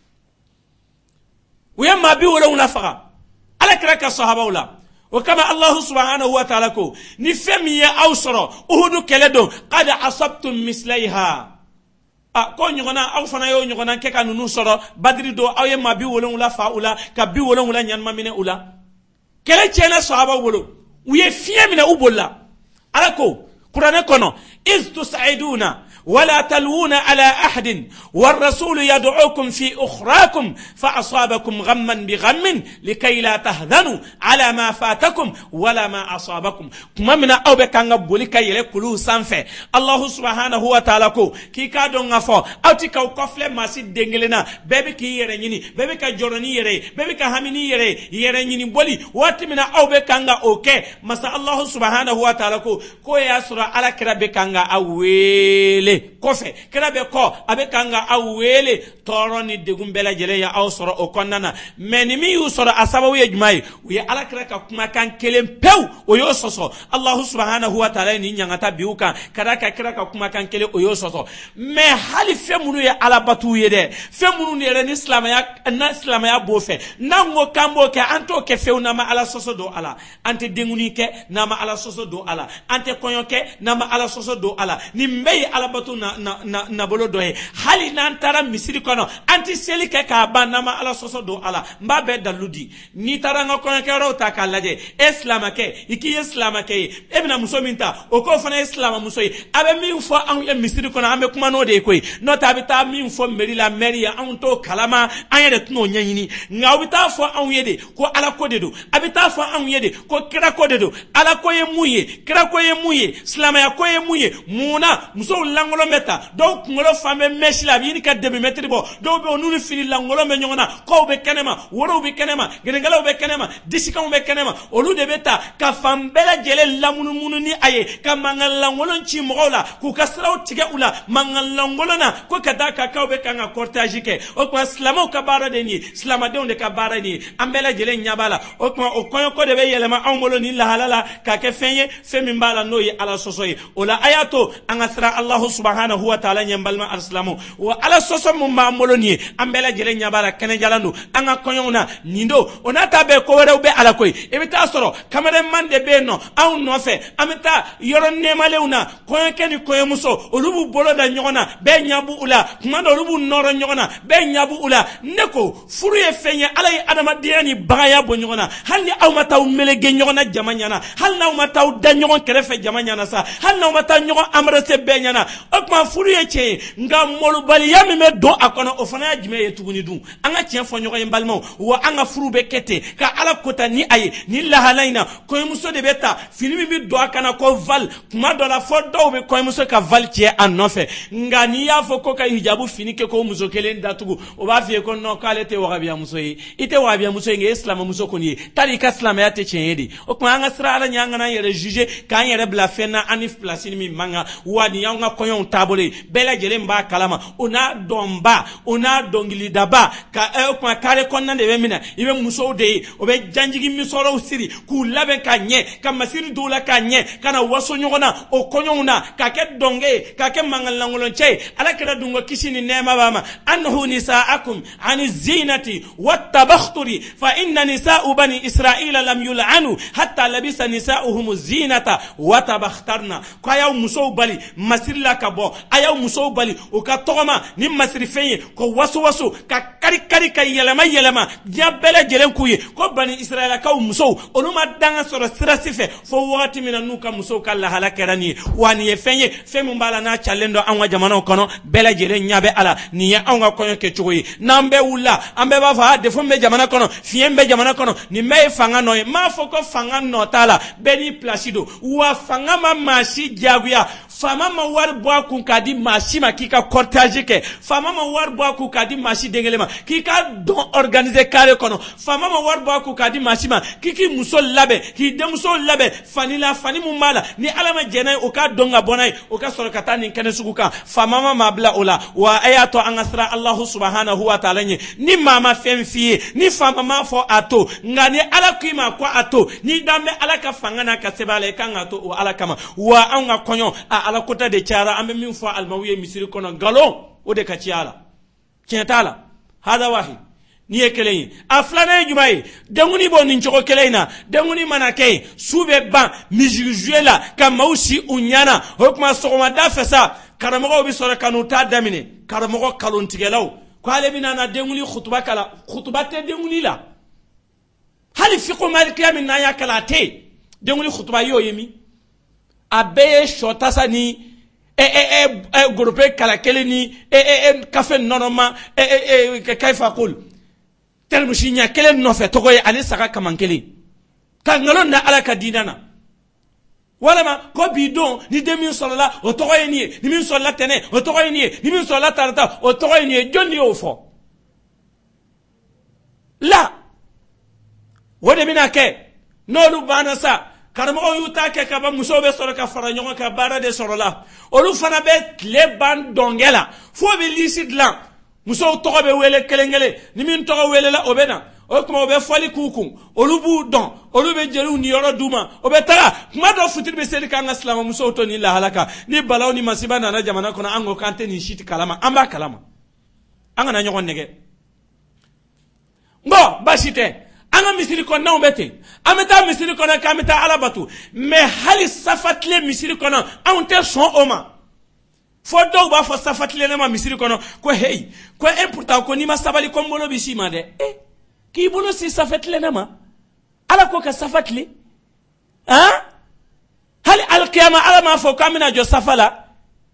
uye ma bi wolo ngula faga ala kraka sahaba wala وكما الله سبحانه وتعالى نفهمي أوسر أهدو كلدو قد أصبتم مثليها ko nyogona aw fana yo nyogona ke ka nunu soro badri do aw ye mabi wolon la fa ula ka bi wolon la nyan mamine ula kele chena sahaba wolo uye fiye mina ubolla alako qur'ana kono iz tusaiduna ولا تلوون على أحد والرسول يدعوكم في أخراكم فأصابكم غما بغم لكي لا تهذنوا على ما فاتكم ولا ما أصابكم كما من أو بكان بوليكا يلكلو سانفه الله سبحانه وتعالى كي كادو غفو أو تيكاو كفل ما سيد دنجلنا بيبي كي يرنيني بيبي كا جورني يري بيبي كا هميني يرنيني بولي وات من أو بكان أوكي مسا الله سبحانه وتعالى كو ياسر على كرا بكان أويل kofe kera be ko abe kanga awele toroni degumbela jele ya awsoro o konnana meni mi usoro asabawu ye jumai wi ala kera ka kuma kan kelem pew o yo soso Allah subhanahu wa ta'ala ni nyangata biuka kada ka kera ka kuma kan kele o yo soso me hali femunu ye ala batu ye de femunu ne ren islam ya bofe nango kambo ke anto ke fewna ma ala soso do ala ante denguni ke na ma ala soso do ala ante konyoke na ma ala soso do ala ni mbey ala na bolo doye hali nan tara misiri kono anti seli ke ka banama ala soso do ala mba be daludi ni tara nga kono ke ro ta kalaje islam ke iki islam ke ebna muso minta o ko fana islam muso yi abe mi fo an e misiri kono ambe kuma no de koy no ta bita mi fo meri la meri ya an to kalama an yede tuno nyanyini nga bita fo an yede ko ala ko de do abita fo an yede ko kira ko de do ala ko ye muye kira ko ye muye islam ya ko ye muye muna muso lang langolo meta do ngolo fame meshila yini ka demi metri bo do be onunu fili langolo me nyona ko be kenema woro be kenema genegala be kenema disika be kenema olu de beta ka fambela jele lamunu munu ni aye ka mangal langolo nchi mola ku kasraw tiga ula mangal langolo na ko kadaka ka be kanga cortage ke o ko islamo ka bara de ni islama de on de ka bara ni ambela jele nyabala o ko ko de be yelema awmolo ni la halala ka ke fenye femi mbala no yi ala sosoyi ola ayato angasra allah subhanahu wa ta'ala nyambalma alislamu wa ala soso mumba moloni ambela jele nyabala kene jalando anga konyona nindo onata be ko were be ala koy ebita soro kamere mande be no aw no fe amita yoro nemalewna koyo keni koyo muso olubu bolo da nyona be nyabu ula kumando olubu noro nyona be nyabu ula neko furu ye fenye ala yi adama diani bagaya bo nyona halni aw mata melege nyona jamanyana halna aw mata da nyon kerefe jamanyana sa halna aw mata nyon amrese be nyana okma furu ye che nga molubali yami me do akono ofana ya jime yetuguni dun anga tien fo nyon yembalmo wa anga furu be kete ka ala kota ni aye ni lahalaina koy muso de beta filimi bi do akana ko val kuma do la fo do be koy muso ka val tie anofe nga ni ya fo ko ka hijabu finike ko muso kelen datugu o ba fie ko no kalete wagabia muso yi ite wagabia muso nge islam muso ko ni tali ka islam ya te chenyedi o kuma anga sra ala nyanga na yere juger kan yere bla fena anif place ni mi manga wani yanga koyon tabole bela jele mba kalama ona domba ona dongili daba ka kuma kare konna de bemina ibe muso de o be janjigi mi soro siri ku laben ka nye ka masiri dola ka nye kana waso nyogona o konyona ka ke donge ka ke mangal langolon che ala kira dungo kishini nema bama annahu nisaakum ani zinati wattabakhturi fa inna nisaa bani israila lam yul'anu hatta labisa nisaahum zinata watabakhtarna kwa ya muso bali masirila ka bo aya muso bali o ka togoma ni masiri fenye ko waso ka kari ka yelema dia bele jelen kuye ko bani israila ka muso onuma danga soro sirasife fo wati mina nuka muso kala halakerani wani ye fenye femu mbala na chalendo anwa jamana kono bele jelen nyabe ala ni ya anwa kono ke chuyi nambe ula ambe ba fa de fombe jamana kono fiembe jamana kono ni me fanga no ma foko fanga no tala beni placido wa fanga ma mashi jaguya fama ma war boa kun kadi mashi ma kika cortage ke fama ma war boa kun kadi mashi dengelema kika don organiser carré kono fama ma war boa kun kadi mashi ma kiki muso labe ki de muso labe fani mu mala ni alama jenay o ka donga bonay o ka soro kata ni kene suguka fama ma bla ola wa ayato angasra allah subhanahu wa ta'ala ni mama femfie ni fama ma fo ato ngani ala kuima kwa ato ni dambe ala ka fangana ka sebale kanga to o ala kama wa anga konyo ala kota de chara ambe min fo almawiye misiri kono galon o de ka ciala ciatala hada wahid ni ekeleyi aflana jumai denguni bo nin choko keleina denguni manake sube ban mijujuela kama usi unyana hokma sokoma dafesa karamogo bi sore kanu ta damine karamogo kalontigelaw kwale binana denguni khutba te denguni la hali fiqo malikiya min na yakalate denguni khutba yo yemi abe shotasa ni groupe kala keleni kafe nonoma kaifa qul tel mushinya kelen no fe togoy ali saka kamankeli kangalon na ala ka dinana wala ma ko bidon ni demi solla o togoy ni min solla tene o togoy ni min solla tarata o togoy ni jonni o fo la wode minake nolu banasa karamo yuta ke ka ba musobe soro ka faranyo ka bara de soro la olu fana be le ban dongela fo be lisid la muso to be wele kelengele ni min to wele la obena o kuma be fali kukun olu bu don olu be jeru ni yoro duma obe tara kuma do futir be sedi kan islam muso to ni la halaka ni balaw ni masiba na jamana kono ango kante ni shit kalama amba kalama anga na nyogon nege ngo bashite anga misiri kona umbete ameta misiri kona kameta alabatu me hali safatle misiri kona aunte son oma fodo ba fo safatle na misiri kona ko hey ko important ko ni masabali ko mbolo bishima de ki bolo si safatle na ma ala ko ka safatle hali alqiyama ala ma fo kamina jo safala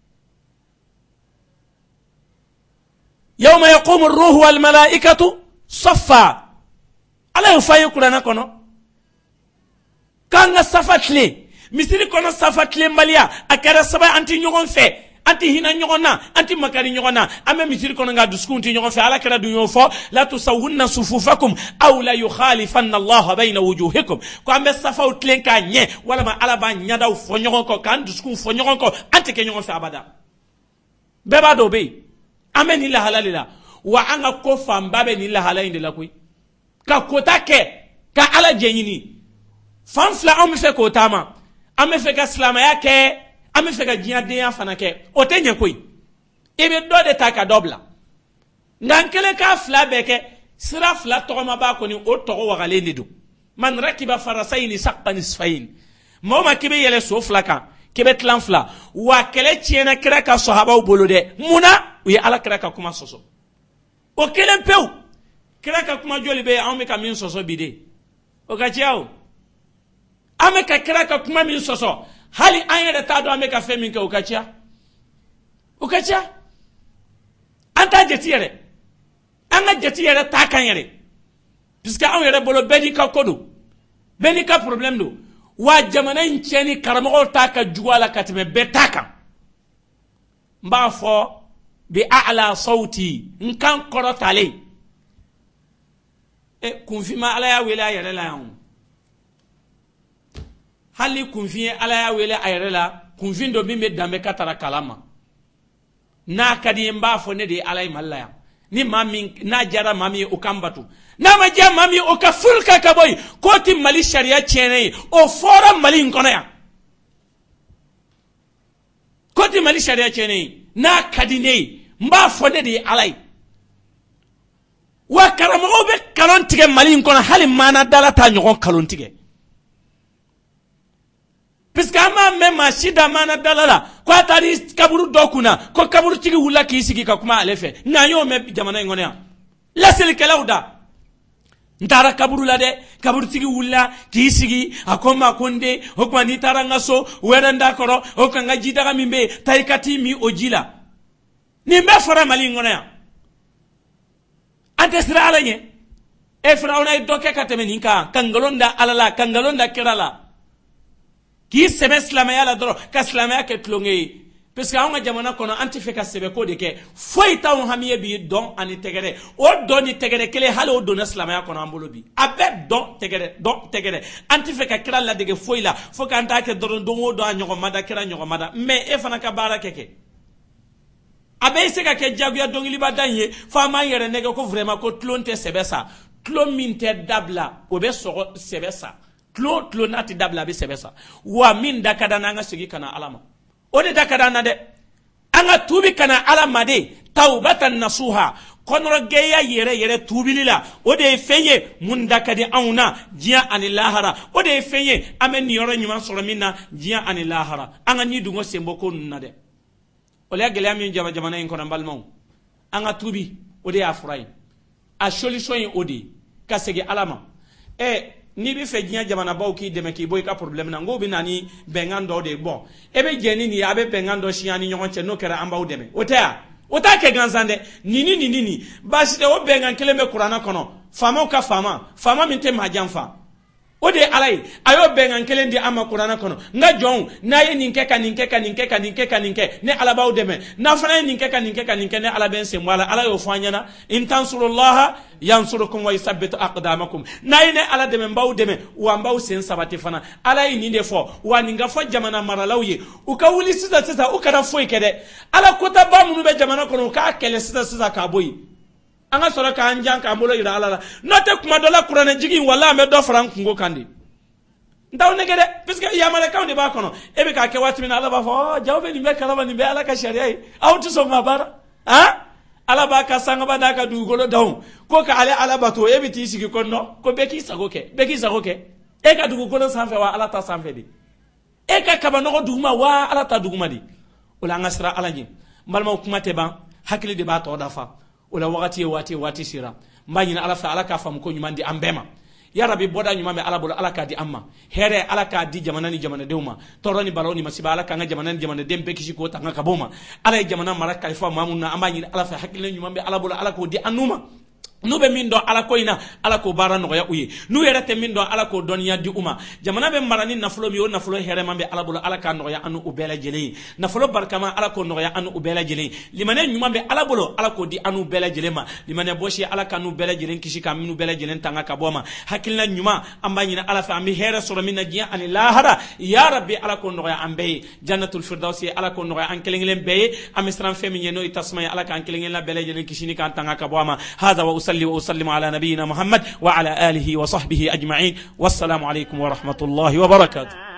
yawma yaqumu ar-ruhu wal malaikatu saffa ala yofaye kurana kono kanga safatle misiri kono safatle mbalia akara saba anti nyogon fe anti hina nyogona anti makari nyogona ame misiri kono nga duskunti nyogo fe ala kera du yofo la tusawunna sufufakum aw la yukhalifanna Allah bayna wujuhikum ko ambe safa utlenka nye wala ma ala ba nyada fo nyogo ko kan duskun fo nyogo ko anti ke nyogo fe abada beba do be ame ni la halalila wa anga ko fambabe ni la halalinde la koy ka kota ke ka ala jenyini fanfla am fe ko tama am fe ka islama yake am fe ka jiade ya fanake o tenye koy ibe do de taka dobla ngankele ka fla beke sira fla to ma ba ko ni o to wa galeni do man rakiba farasaini saqan isfain moma kibe yele so fla ka kibe tlan fla wa kele tiena kira ka sahaba o bolode muna wi ala kira ka kuma soso o kele pew kira ka kuma joli be am ka min soso bide o ka ciao ame ka kira ka kuma min soso hali anya ta do ame ka femi ka o ka cia anta jetiyere anga jetiyere ta kan yere puisque an yere bolo beni ka kodo beni ka problem do wa jamana ncheni karamo ta ka juwala katime betaka mba fo bi a'la sauti nkan korotale kunfima ala ya wela yere la yan hali kunfi ala ya wela ayere la kunfin do bimbe dambe katara kalama na kadi mba fo ne de ala imalla ni mami na jara mami o kambatu na ma ja mami o ka fulka ka boy ko ti mali sharia chene o fora mali ngono ya ko ti mali sharia chene na kadi ne mba fo ne de ala wa karamo be kalon tige mali ngono hali mana dala ta nyogon kalon tige puisque ama mema shida mana dalala ko atari kaburu dokuna ko kaburu tigi wula ki sigi ka kuma alefe nganyo me jamana ngone ya lasel kelawda ntara kaburu la de kaburu tigi wula ki sigi akoma konde hokma ni taranga so weranda koro okanga jitaga mimbe taikati mi ojila nimbe fara mali ngone ya ante sira alanye e firauna idoke kateme ninka kangalonda alala kangalonda kirala ki sebe islamaya la doro ka islamaya ke tlonge parce que on jamana kono antifeka sebe ko de ke foi taw hamiye bi don ani tegere o don ni tegere kele halo don islamaya kono ambolo bi abe don tegere antifeka kira la de foi la fo kan ta ke don do do anyo mada kira nyo mada mais e fana ka bara keke abe se ka ke jagu ya don liba danye fa ma yere nege ko vraiment ko tlonte sebe sa tlon minte dabla o be so sebe sa tlo nati dabla be sebesa wa min dakada nanga sigi kana alama o de dakada na de anga tubi kana alama de taubatan nasuha konro geya yere tubilila o de fenye mun dakadi auna jia anilahara o de fenye amen yoro nyuma soro minna jia anilahara anga ni dungo sembo ko na de o le gele amin jama na en kono balmo anga tubi o de afrai a solution o de kasege alama ni bi fe ginya jamana baw ki deme ki boy ka problem na ngo bi nani bengando de bon ebe jeni ni abe bengando shiani nyon che no kera ambaw deme o ta ke ganzande nini bashi de o bengan keleme qur'ana kono fama ka fama min te majamfa o de alai ayo bengan kelendi ama qur'ana kono nga jon na ye ninke ne alabaw deme na fana ninke ka ne alaben se wala ala yo fanyana in tansurullaha yansurukum wa yusabbitu aqdamakum na ye ne ala deme mbaw deme wa mbaw sen sabati fana ala yi ninde fo wa ninga fo jamana maralawye u ka wuli sisa u kada fo ikede ala kota ba munu be jamana kono ka kele sisa ka boyi anga sora ka anjan ka mbolo ira ala note kuma dola qur'an jigi wala me do fran kungo kandi ndaw negede puisque yamale kawde ba kono ebe ka ke watmi ala ba fo jawbe ni be kala ba ni be ala ka sharia awtu so mabara ala ba ka sanga ba da ka du golo daw ko ka ala ba to ebe ti sigi konno ko be ki sago ke e ka du golo sanfe wa ala ta sanfe di e ka ka ba no duguma wa ala ta duguma di wala ngasra ala nyi malma kuma te ba hakili de ba to dafa wala wati sira mbanyina ala fa ala ka fam ko nyumandi ambema ya rabbi boda nyumame ala bolo ala ka di amma here ala ka di jamana ni jamana deuma toroni baloni masiba ala ka nga jamana ni jamana dembe kishi ko tanga kaboma ala jamana maraka ifa mamuna ambanyina ala fa hakile nyumame ala bolo ala ko di anuma n'u bɛ min dɔn ala ko in na ala k'o baara nɔgɔya u ye n'u yɛrɛ tɛ min dɔn ala k'o dɔnniya di u ma jamana bɛ mara ni nafolo min o nafolo hɛrɛman bɛ ala bolo ala k'a nɔgɔya an n'u bɛɛ lajɛlen ye nafolo barikama ala k'o nɔgɔya an n'u bɛɛ lajɛlen ye limaniya ɲuman bɛ ala bolo ala k'o di an n'u bɛɛ lajɛlen ma limaniya bɔsi ala ka n'u bɛɛ lajɛlen kisi ka minnu bɛɛ lajɛlen tanga ka bɔ ma hakilina ɲuman an b'a ɲini ala fɛ an bɛ hɛrɛ sɔrɔ min na diɲɛ ani lahara ya rabbi ala k'o nɔgɔya an bɛɛ ye jannatul firdausi ye ala k'o nɔgɔya an kelen kelen bɛɛ ye an bɛ siran fɛn min ye n'o ye tasuma ye ala k'an kelen kelen bɛɛ lajɛlen kisi ni k'an tanga ka bɔ a ma hada wa usalli wa usallimu ala نبينا محمد وعلى آله وصحبه أجمعين والسلام عليكم ورحمة الله وبركاته